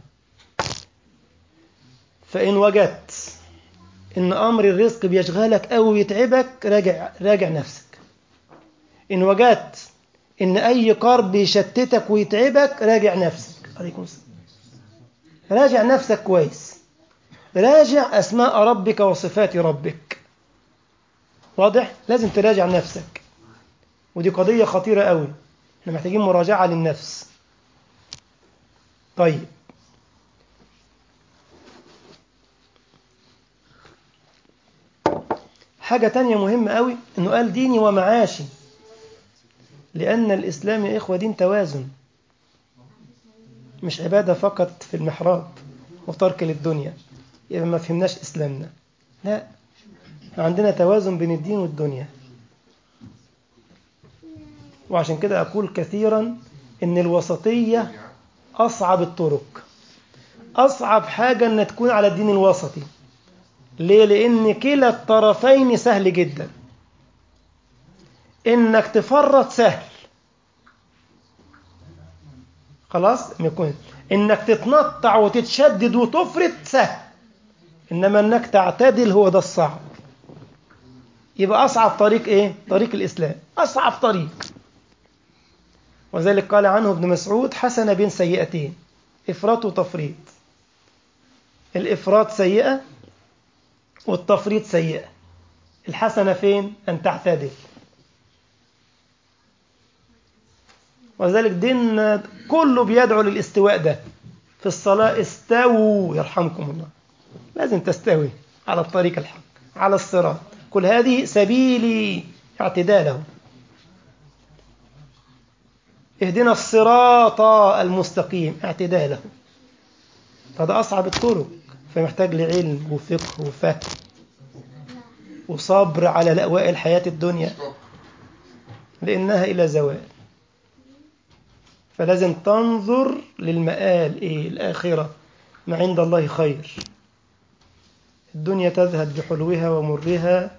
فإن وجدت إن أمر الرزق بيشغلك أو يتعبك، راجع نفسك. إن وجدت إن أي قرب بيشتتك ويتعبك، راجع نفسك. عليكم السلام. راجع نفسك كويس، راجع أسماء ربك وصفات ربك. واضح؟ لازم تراجع نفسك، ودي قضية خطيرة قوي. احنا محتاجين مراجعة للنفس. طيب، حاجة تانية مهمة قوي، إنه قال ديني ومعاشي. لأن الإسلام يا إخوة دين توازن، مش عبادة فقط في المحراب وترك للدنيا، يبقى ما فهمناش إسلامنا. لا، عندنا توازن بين الدين والدنيا. وعشان كده أقول كثيرا إن الوسطية أصعب الطرق. أصعب حاجة أن تكون على الدين الوسطي. ليه؟ لأن كلا الطرفين سهل جدا. إنك تفرط سهل، خلاص يكون. إنك تتنطع وتتشدد وتفرط سهل، إنما إنك تعتدل هو ده الصعب. يبقى أصعب طريق إيه؟ طريق الإسلام، أصعب طريق. وذلك قال عنه ابن مسعود: حسنة بين سيئتين، إفراط وتفريط. الإفراط سيئة والتفريط سيئة. الحسنة فين؟ أن تعتدل. وذلك دين كله بيدعو للاستواء ده. في الصلاة استووا يرحمكم الله، لازم تستوي على الطريق الحق، على الصراط. كل هذه سبيلي، اعتداله. اهدنا الصراط المستقيم، اعتداله. فده أصعب الطرق، فمحتاج لعلم وفقه وفهم وصبر على لأواء الحياة الدنيا، لأنها إلى زوال. فلازم تنظر للمآل، إيه الآخرة، ما عند الله خير. الدنيا تذهب بحلوها ومرها،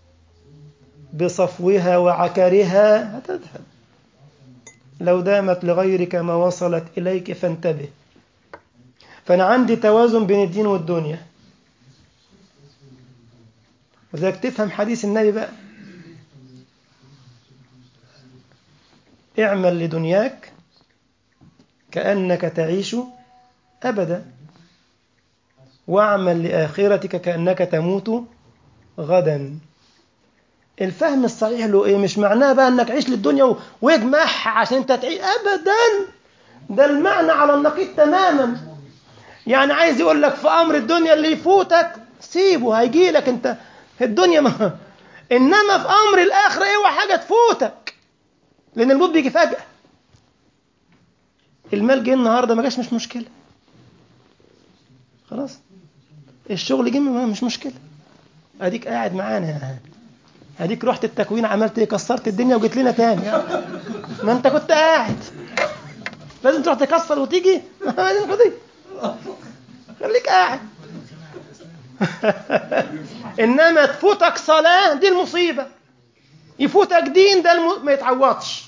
بصفوها وعكرها هتذهب. لو دامت لغيرك ما وصلت إليك فانتبه. فأنا عندي توازن بين الدين والدنيا. وذلك تفهم حديث النبي بقى: اعمل لدنياك كأنك تعيش أبدا، واعمل لآخرتك كأنك تموت غدا. الفهم الصحيح له إيه؟ مش معناه بقى أنك عيش للدنيا واجمعها عشان أنت تعيش أبدا. ده المعنى على النقيض تماما. يعني عايز يقول لك في أمر الدنيا اللي يفوتك سيبه، هيجي لك أنت الدنيا ما. إنما في أمر الآخرة إيه حاجة تفوتك، لأن الموت بيجي فجأة. المال جه النهاردة ما جاش مش مشكلة، خلاص. الشغل جه مش مشكلة، اديك قاعد معانا، اديك رحت التكوين عملت ايه؟ كسرت الدنيا وجيت لنا تاني. ما انت كنت قاعد، لازم تروح تكسر وتيجي؟ خليك قاعد. انما تفوتك صلاة دي المصيبة، يفوتك دين ده ما يتعوضش.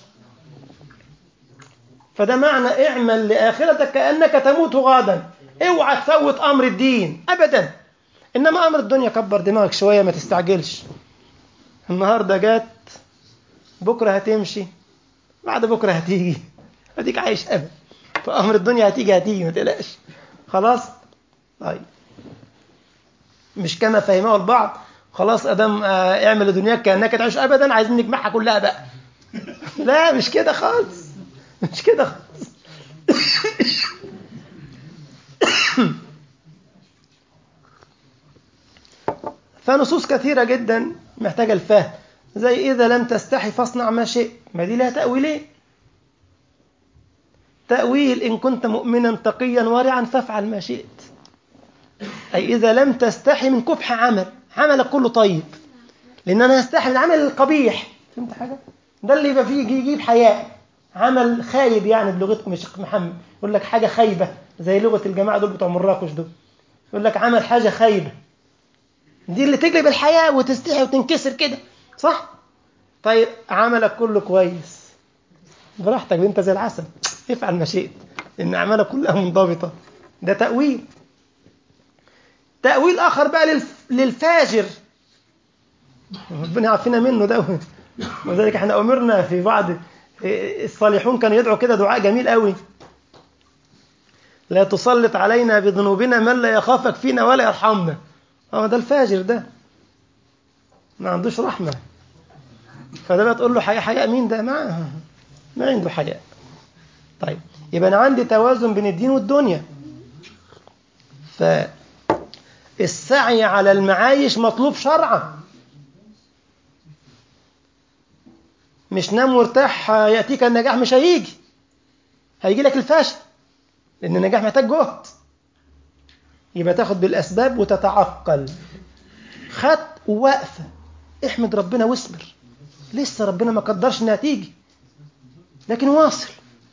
فده معنى اعمل لآخرتك كأنك تموت غدا. اوعى تفوت امر الدين ابدا. انما امر الدنيا كبر دماغك شوية، ما تستعجلش. النهاردة جات، بكرة هتمشي، بعد بكرة هتيجي، اديك عايش ابدا. فامر الدنيا هتيجي ما تقلقش، خلاص. طيب مش كما فهمه البعض، خلاص ادم اعمل لدنياك كأنك تعيش ابدا، عايزين نجمعها كلها بقى. لا مش كده خالص، مش كده خالص. فنصوص كثيرة جدا محتاجة الفهم، زي إذا لم تستحي فاصنع ما شئت، ما دي لها تأويلين. تأويل إن كنت مؤمنا تقيا ورعا فافعل ما شئت، أي إذا لم تستحي من كبح عملك كله طيب، لأن أنا هستحي من العمل القبيح. فهمت حاجة؟ ده اللي يبقى فيه يجيب حياء. عمل خايب يعني بلغتكم يا شيخ محمد، يقول لك حاجة خايبة، زي لغة الجماعة دول بتوع مراكش دول، يقول لك عمل حاجة خايبة، دي اللي تجلب الحياة وتستحي وتنكسر كده، صح؟ طيب عملك كله كويس، براحتك، انت زي العسل، افعل ما شئت، ان اعمالك كلها منضبطة. ده تأويل. تأويل آخر بقى للفاجر، ربنا يعافينا منه ده. وذلك احنا أمرنا في بعض الصالحون كانوا يدعوا كده دعاء جميل قوي: لا تسلط علينا بذنوبنا من لا يخافك فينا ولا يرحمنا. ده الفاجر ده ما عندوش رحمة، فده بقى تقول له حياء مين ده؟ ما عنده حياء. طيب يبقى أنا عندي توازن بين الدين والدنيا. فالسعي على المعايش مطلوب شرعا، مش نام وارتاح يأتيك النجاح، مش هيجي لك الفشل، لأن النجاح محتاج جهد. يبقى تاخد بالأسباب وتتعقل. خد وقفة، احمد ربنا واصبر، لسه ربنا ما قدرش انها تيجي، لكن واصل.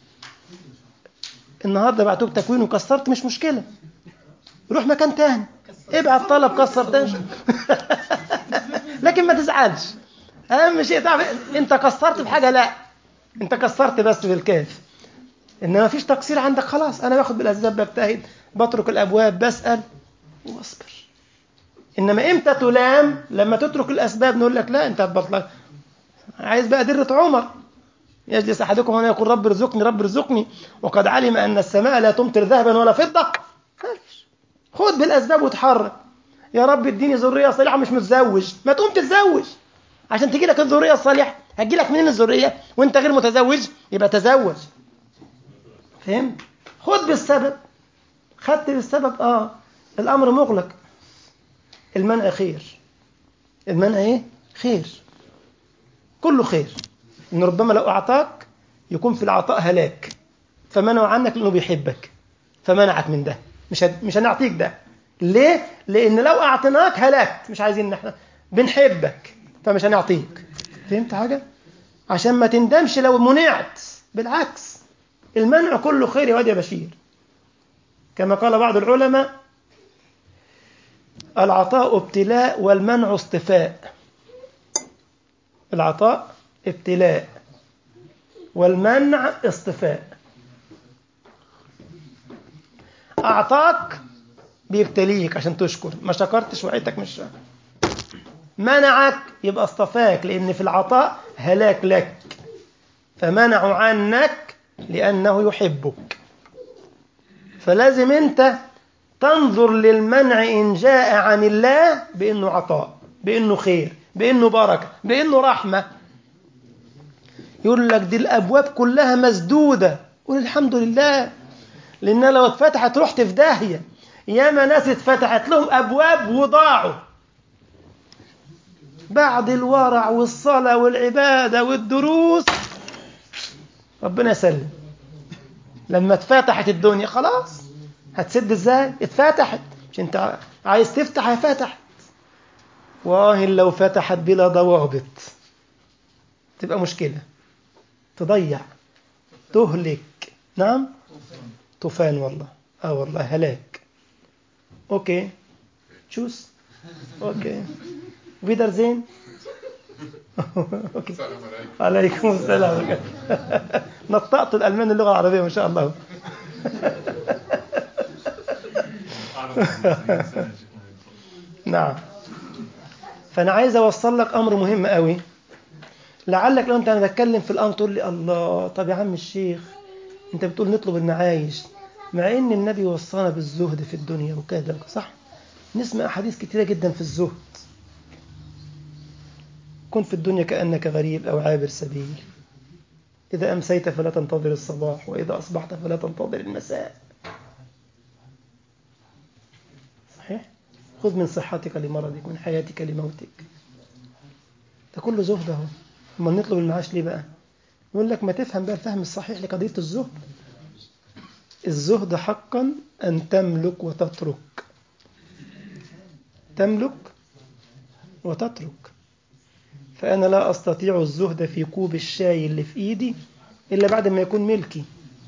النهارده بعتوك تكوين وكسرت، مش مشكلة، روح مكان تاني، ابعت طلب كسر تاني. لكن ما تزعلش. اهم شيء تعرف انت قصرت في حاجة، لا انت قصرت بس بالكاف، انما فيش تقصير عندك. خلاص انا باخد بالاسباب، بجتهد، بترك الابواب، بسأل واصبر. انما امتى تلام؟ لما تترك الاسباب، نقول لك لا انت هتبطل. عايز بقى درة عمر، يجلس احدكم هنا يقول رب ارزقني رب ارزقني وقد علم ان السماء لا تمطر ذهبا ولا فضة. خد بالاسباب وتحرك. يا رب اديني ذرية صالحة، مش متزوج، ما تقوم تتزوج عشان تجي لك الذرية الصالحة. هتجي لك منين الذرية وانت غير متزوج؟ يبقى تزوج. فهمت؟ خد بالسبب. خدت بالسبب، الامر مغلق. المنع خير. المنع ايه؟ خير، كله خير. ان ربما لو اعطاك يكون في العطاء هلاك، فمنعه عنك لانه بيحبك فمنعك من ده. مش هنعطيك ده. ليه؟ لان لو اعطيناك هلاك، مش عايزين، احنا بنحبك فمش هنعطيك. فهمت حاجه؟ عشان ما تندمش لو منعت. بالعكس، المنع كله خير يا واد يا بشير. كما قال بعض العلماء: العطاء ابتلاء والمنع اصطفاء. العطاء ابتلاء والمنع اصطفاء. أعطاك بيبتليك عشان تشكر، ما شكرتش وعيتك مش شكر. منعك يبقى اصطفاك، لأن في العطاء هلاك لك، فمنعوا عنك لأنه يحبك. فلازم أنت تنظر للمنع إن جاء عن الله بأنه عطاء، بأنه خير، بأنه بركة، بأنه رحمة. يقول لك دي الأبواب كلها مسدودة، قول الحمد لله، لأن لو اتفتحت رحت في داهية. ياما ناس اتفتحت لهم أبواب وضاعوا بعد الورع والصلاة والعبادة والدروس، ربنا يسلم. لما اتفتحت الدنيا خلاص هتسد ازاي؟ اتفتحت، مش انت عايز تفتح؟ هي فتحت. لو فتحت بلا ضوابط تبقى مشكلة، تضيع، تهلك. نعم، طوفان والله. والله هلاك. اوكي تشوس. اوكي فيدر زين. اوكي عليكم السلام. نطقت الألمان اللغة العربية ما شاء الله. نعم. فأنا عايز أوصل لك أمر مهم قوي. لعلك لو أنا بتكلم في الأمر تقول لي الله، طب يا عم الشيخ أنت بتقول نطلب المعايش، مع إن النبي وصانا بالزهد في الدنيا وكذا، صح؟ نسمع أحاديث كتيرة جدا في الزهد. كن في الدنيا كأنك غريب أو عابر سبيل، إذا أمسيت فلا تنتظر الصباح، وإذا أصبحت فلا تنتظر المساء. صحيح؟ خذ من صحتك لمرضك، من حياتك لموتك. ده كله زهد اهو. اما نطلب المعاش ليه بقى؟ يقول لك ما تفهم بقى الفهم الصحيح لقضية الزهد. الزهد حقا أن تملك وتترك، تملك وتترك. فأنا لا أستطيع الزهد في كوب الشاي اللي في إيدي إلا بعد ما يكون ملكي.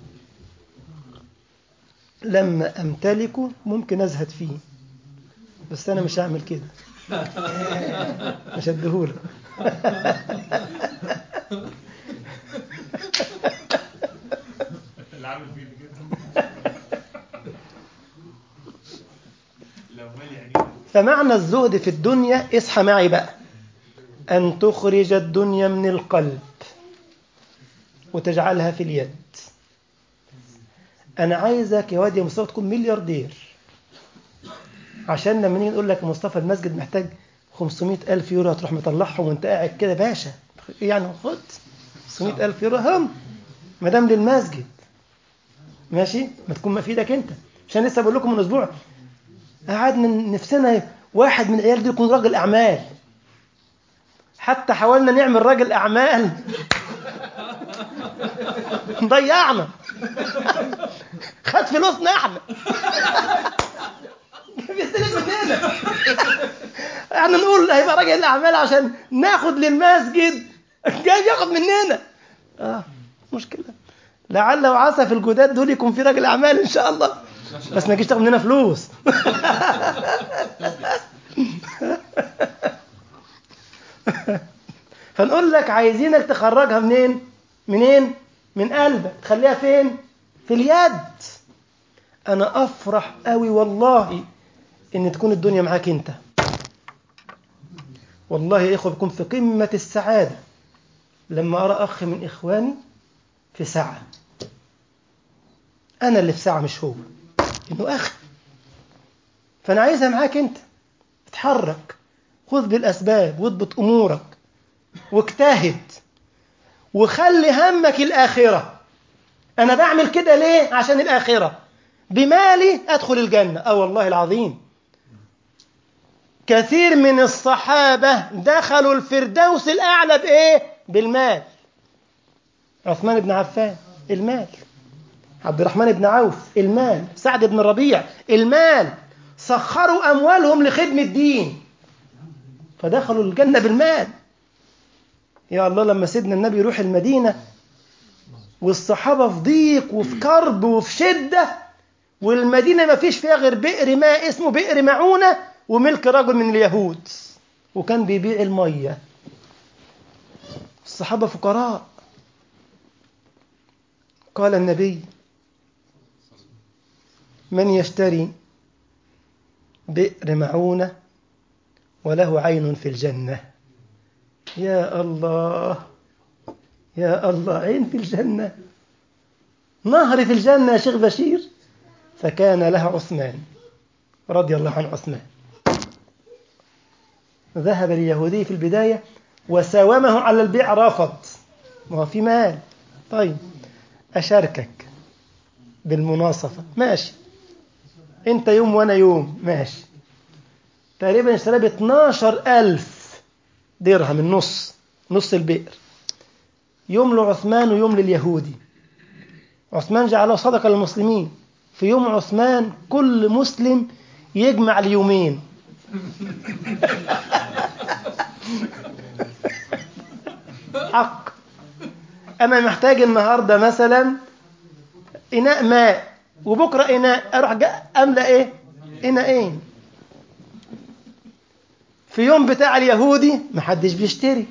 لما أمتلكه ممكن أزهد فيه، بس أنا مش هعمل كده. مش هديهولك. فمعنى الزهد في الدنيا، اصحى معي بقى، أن تخرج الدنيا من القلب وتجعلها في اليد. أنا عايزك يا واد يا مصطفى تكون ملياردير، عشان لما نيجي نقول لك مصطفى المسجد محتاج 500,000 يورو هتروح مطلعهم وانت قاعد كده باشا. يعني خد 500,000 يورو هم مدام للمسجد، ماشي، ما تكون ما في ايدك انت. عشان لسه بقول لكم من اسبوع قعد من نفسنا واحد من العيال دي يكون راجل اعمال، حتى حاولنا نعمل راجل اعمال ضيعنا، خد فلوسنا احنا، بيستلف مننا. احنا نقول هيبقى راجل اعمال عشان ناخد للمسجد، جاي ياخد مننا. مشكله. لعل وعسى في الجداد دول يكون في راجل اعمال ان شاء الله، بس ما تجيش تاخد مننا فلوس. فنقول لك عايزينك تخرجها منين؟ من قلبك. تخليها فين؟ في اليد. انا افرح قوي والله ان تكون الدنيا معاك انت. والله يا اخوه بكون في قمه السعاده لما ارى اخ من اخواني في سعه. انا اللي في سعه مش هو، انه اخ. فانا عايزها معاك انت. اتحرك، خذ بالاسباب واضبط امورك واجتهد وخلي همك الاخره. انا بعمل كده ليه؟ عشان الاخره. بمالي ادخل الجنه. والله العظيم كثير من الصحابه دخلوا الفردوس الاعلى بايه؟ بالمال. عثمان بن عفان المال، عبد الرحمن بن عوف المال، سعد بن الربيع المال. سخروا اموالهم لخدمه الدين فدخلوا الجنه بالمال. يا الله لما سيدنا النبي يروح المدينه والصحابه في ضيق وفي كرب وفي شده، والمدينه ما فيش فيها غير بئر ماء اسمه بئر معونه وملك رجل من اليهود، وكان بيبيع الميه. الصحابه فقراء. قال النبي من يشتري بئر معونه وله عين في الجنه. يا الله يا الله، عين في الجنة، نهر في الجنة يا شيخ بشير. فكان لها عثمان رضي الله عن عثمان. ذهب اليهودي في البداية وساومه على البيع، رفض. ما هو في مال. طيب أشاركك بالمناصفة، ماشي، أنت يوم وأنا يوم، ماشي. تقريبا اشترى ب 12,000 درهم، نص البئر. يوم لعثمان ويوم لليهودي. عثمان جعله صدقة للمسلمين. في يوم عثمان كل مسلم يجمع اليومين. حق. أنا محتاج النهاردة مثلا إناء ماء وبكرة إناء، أروح أملأ إيه؟ إناءين. في يوم بتاع اليهودي محدش بيشتري،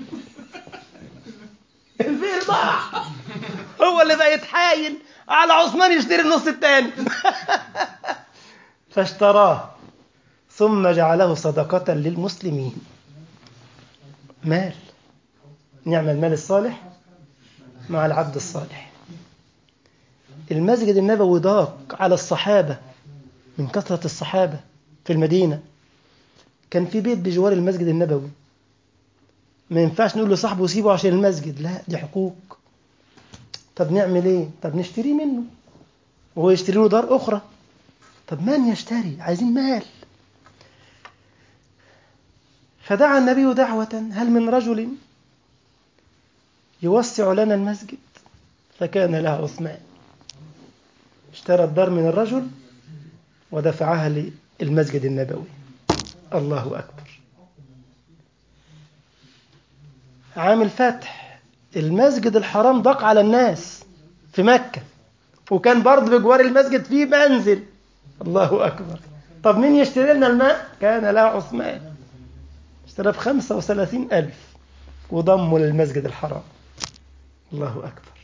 البئر ضاع. هو اللي بقى يتحايل على عثمان يشتري النص الثاني. فاشتراه ثم جعله صدقة للمسلمين. مال، نعم المال الصالح مع العبد الصالح. المسجد النبوي ضاق على الصحابة من كثرة الصحابة في المدينة. كان في بيت بجوار المسجد النبوي، ما ينفعش نقول لصاحبه سيبه عشان المسجد، لا دي حقوق. طب نعمل ايه؟ طب نشتري منه وهو يشتري له دار أخرى. طب من يشتري؟ عايزين مال. فدعا النبي دعوة: هل من رجل يوسع لنا المسجد؟ فكان له عثمان، اشترى الدار من الرجل ودفعها للمسجد النبوي. الله أكبر. عام الفتح المسجد الحرام ضاق على الناس في مكة، وكان برضه بجوار المسجد فيه منزل. الله أكبر. طب مين يشتري لنا الماء؟ كان له عثمان، اشترى ب35,000 وضمه للمسجد الحرام. الله أكبر.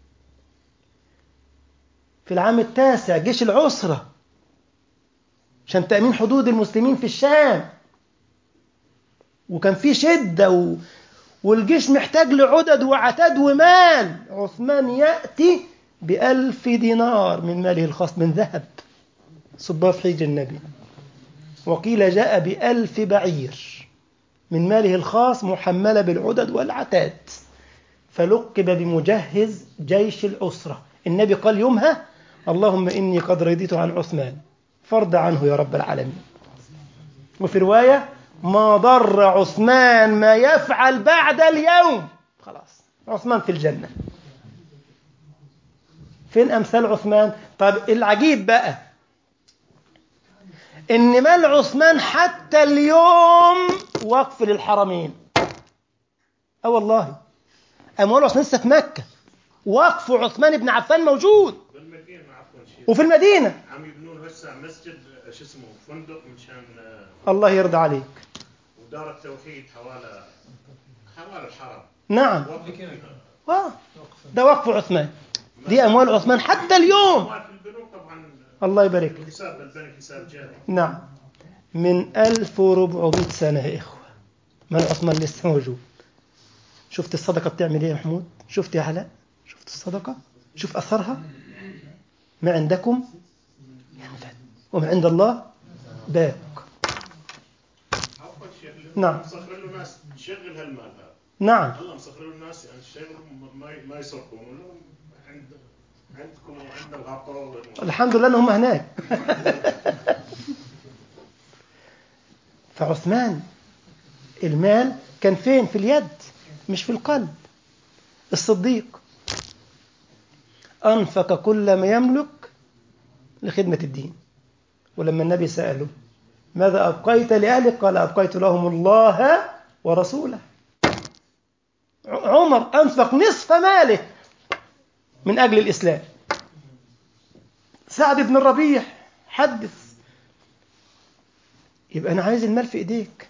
في العام التاسع جيش العسرة عشان تأمين حدود المسلمين في الشام، وكان في شدة والجيش محتاج لعدد وعتاد ومال. عثمان يأتي ب1,000 دينار من ماله الخاص من ذهب صباه في حجر النبي، وقيل جاء ب1,000 بعير من ماله الخاص محملة بالعدد والعتاد، فلقب بمجهز جيش العسرة. النبي قال يومها: اللهم إني قد رضيت عن عثمان فارض عنه يا رب العالمين. وفي رواية: ما ضر عثمان ما يفعل بعد اليوم. خلاص عثمان في الجنة. فين أمثال عثمان؟ طب العجيب بقى إن مال عثمان حتى اليوم وقف للحرمين. والله أموال عثمان لسه في مكة، وقف عثمان بن عفان موجود. وفي المدينة عم يبنون هسه مسجد شو اسمه فندق مشان الله يرضى عليك، ودار التوحيد حوالي الحرم. نعم ده وقف عثمان، دي أموال عثمان حتى اليوم. الله يبارك لك. حساب البنك حساب جاري. نعم من 1400 سنة يا إخوة مال عثمان لسه موجود. شفت الصدقة بتعمل إيه يا محمود؟ شفت يا علاء؟ شفت الصدقة؟ شوف أثرها. ما عندكم ينفد وما عند الله باق. نعم مسخر له ناس تشغل هالمال هذا. نعم الله مسخر له الناس يعني تشغلهم ما يسرقون لهم عندكم وعند الغطاء. الحمد لله أنهم هناك. فعثمان المال كان فين؟ في اليد مش في القلب. الصديق أنفق كل ما يملك لخدمة الدين، ولما النبي سأله ماذا أبقيت لأهلك؟ قال أبقيت لهم الله ورسوله. عمر أنفق نصف ماله من أجل الإسلام. سعد بن الربيع حدث. يبقى أنا عايز المال في إيديك،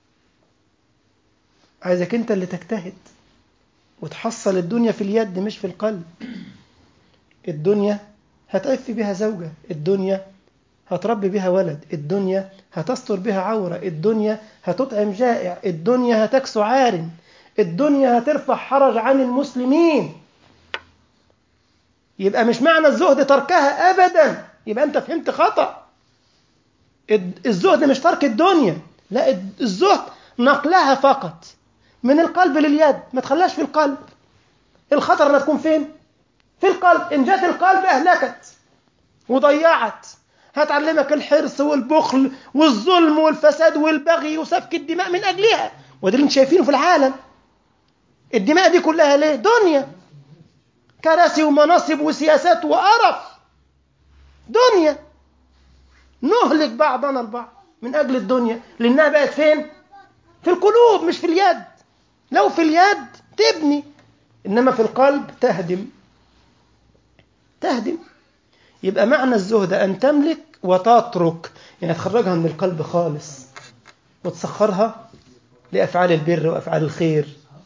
عايزك أنت اللي تجتهد وتحصل الدنيا في اليد مش في القلب. الدنيا هتعف بها زوجة، الدنيا هتربي بها ولد، الدنيا هتستر بها عورة، الدنيا هتطعم جائع، الدنيا هتكسو عار، الدنيا هترفع حرج عن المسلمين. يبقى مش معنى الزهد تركها أبدا، يبقى أنت فهمت خطأ. الزهد مش ترك الدنيا، لا الزهد نقلها فقط من القلب لليد، ما تخلاش في القلب. الخطر أنها تكون فين؟ في القلب. إن جات القلب أهلكت وضيعت. هتعلمك الحرص والبخل والظلم والفساد والبغي وسفك الدماء من أجلها، وده اللي انت شايفينه في العالم. الدماء دي كلها ليه؟ دنيا. كراسي ومناصب وسياسات وقرف دنيا، نهلك بعضنا البعض من أجل الدنيا، لأنها بقت فين؟ في القلوب مش في اليد. لو في اليد تبني، إنما في القلب تهدم. يبقى معنى الزهد أن تملك وتترك، يعني تخرجها من القلب خالص وتسخرها لأفعال البر وأفعال الخير.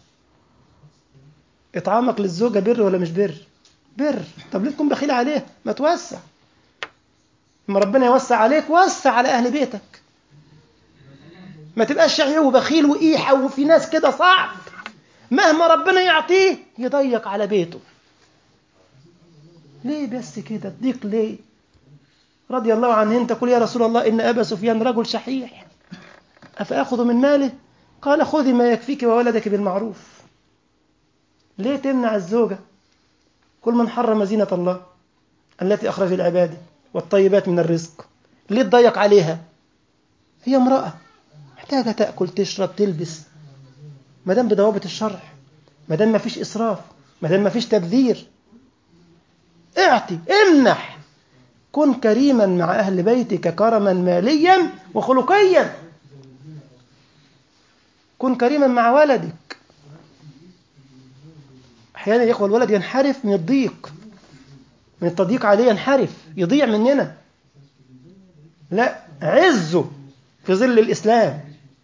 إطعامك للزوجة بر ولا مش بر؟ بر. طب ليه تكون بخيل عليه؟ ما توسع. لما ربنا يوسع عليك وسع على أهل بيتك. ما تبقاش شحيح وبخيل وإيحة، وفي ناس كده صعب مهما ربنا يعطيه يضيق على بيته. ليه بس كده تضيق ليه؟ رضي الله عنه أنت تقول يا رسول الله إن أبا سفيان رجل شحيح أفأخذ من ماله؟ قال خذي ما يكفيك وولدك بالمعروف. ليه تمنع الزوجة؟ كل من حرم زينة الله التي أخرج العباد والطيبات من الرزق، ليه تضيق عليها؟ هي امرأة محتاجة تأكل تشرب تلبس، ما دام بضوابط الشرع، ما دام ما فيش إسراف، ما دام ما فيش تبذير. اعطي، امنح، كن كريما مع أهل بيتك كرما ماليا وخلقيا. كن كريما مع ولدك. أحيانا يا إخوة الولد ينحرف من الضيق، من التضييق عليه ينحرف يضيع مننا. لا، عزه في ظل الإسلام،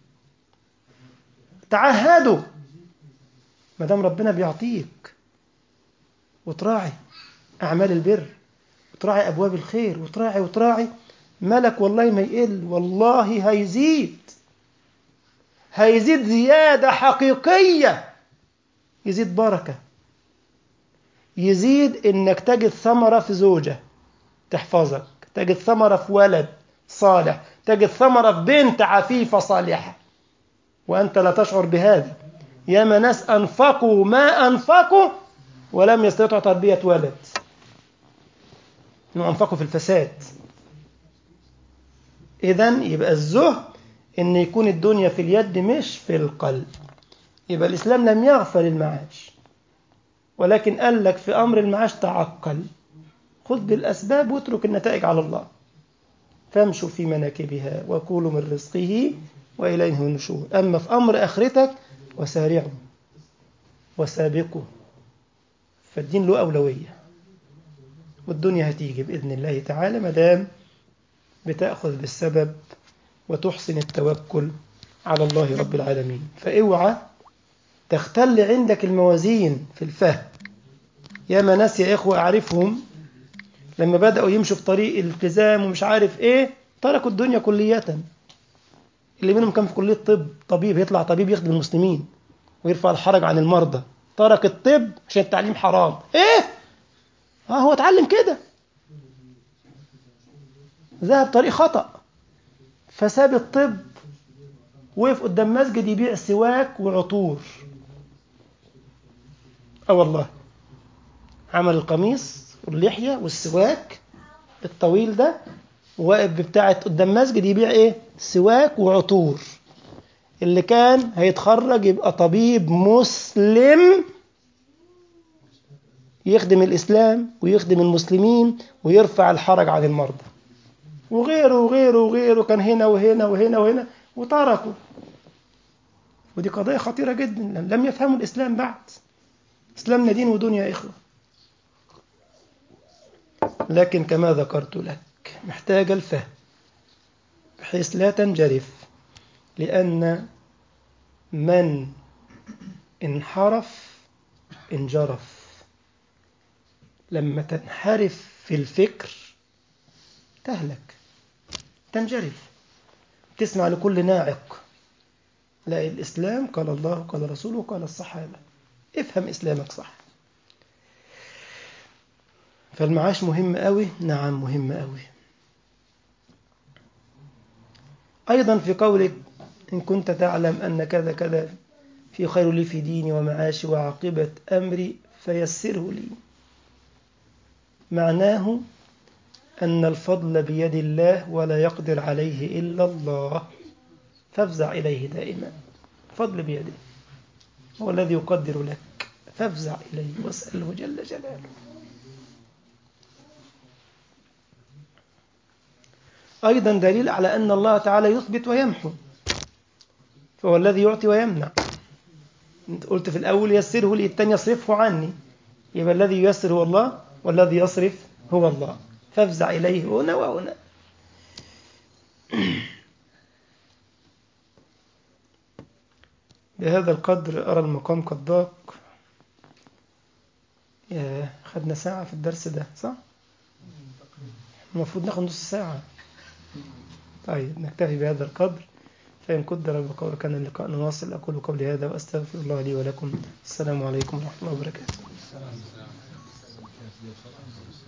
تعهدوا ما دام ربنا بيعطيك، وتراعي أعمال البر، وتراعي أبواب الخير، وتراعي ملك والله ما يقل، والله هيزيد زيادة حقيقية، يزيد بركة، يزيد إنك تجد ثمرة في زوجة تحفظك، تجد ثمرة في ولد صالح، تجد ثمرة في بنت عفيفة صالحة، وأنت لا تشعر بهذا. ياما ناس أنفقوا ما أنفقوا ولم يستطيعوا تربية ولد، إنه أنفقوا في الفساد. إذن يبقى الزهد إن يكون الدنيا في اليد مش في القلب. يبقى الإسلام لم يغفل المعاش، ولكن قال لك في أمر المعاش تعقل، خذ بالأسباب واترك النتائج على الله. فامشوا في مناكبها وكلوا من رزقه وإليه النشور. أما في أمر آخرتك وسارعوا وسابقوا، فالدين له أولوية، والدنيا هتيجي بإذن الله تعالى مدام بتأخذ بالسبب وتحسن التوكل على الله رب العالمين. فاوعى تختل عندك الموازين في الفهم. ياما ناس يا إخوة أعرفهم لما بدأوا يمشوا في طريق الالتزام ومش عارف إيه تركوا الدنيا كلية. اللي منهم كان في كلية طبيب يطلع طبيب يخدم المسلمين ويرفع الحرج عن المرضى، ترك الطب عشان التعليم حرام. إيه؟ هو اتعلم كده، ذهب طريق خطأ، فساب الطب وقف قدام مسجد يبيع سواك وعطور. والله عمل القميص واللحية والسواك الطويل ده، واقف بتاعة قدام مسجد يبيع ايه؟ سواك وعطور. اللي كان هيتخرج يبقى طبيب مسلم يخدم الإسلام ويخدم المسلمين ويرفع الحرج عن المرضى، وغيره كان هنا وهنا وتركوا. ودي قضية خطيرة جدا، لم يفهموا الإسلام بعد. إسلامنا دين ودنيا يا إخوة، لكن كما ذكرت لك محتاج الفهم بحيث لا تنجرف، لأن من انحرف انجرف. لما تنحرف في الفكر تهلك، تنجرف، تسمع لكل ناعق. لا، الإسلام قال الله قال رسوله قال الصحابة. افهم إسلامك صح. فالمعاش مهم قوي، نعم مهم قوي. أيضا في قولك إن كنت تعلم أن كذا كذا في خير لي في ديني ومعاشي وعاقبة أمري فيسره لي، معناه أن الفضل بيد الله ولا يقدر عليه إلا الله، فافزع إليه دائما. فضل بيده، هو الذي يقدر لك فافزع إليه واسأله جل جلاله. أيضا دليل على أن الله تعالى يثبت ويمحو، فهو الذي يعطي ويمنع. أنت قلت في الأول يسره لي، الثاني يصرفه عني، يبقى الذي ييسر هو الله والذي يصرف هو الله. فافزع إليه هنا وهنا. بهذا القدر أرى المقام قد ضاق. خدنا ساعة في الدرس ده صح؟ المفروض ناخد نص ساعة. طيب نكتفي بهذا القدر، فإن قدر بقول كان اللقاء نواصل. أقول قولي هذا وأستغفر الله لي ولكم. السلام عليكم ورحمة الله وبركاته.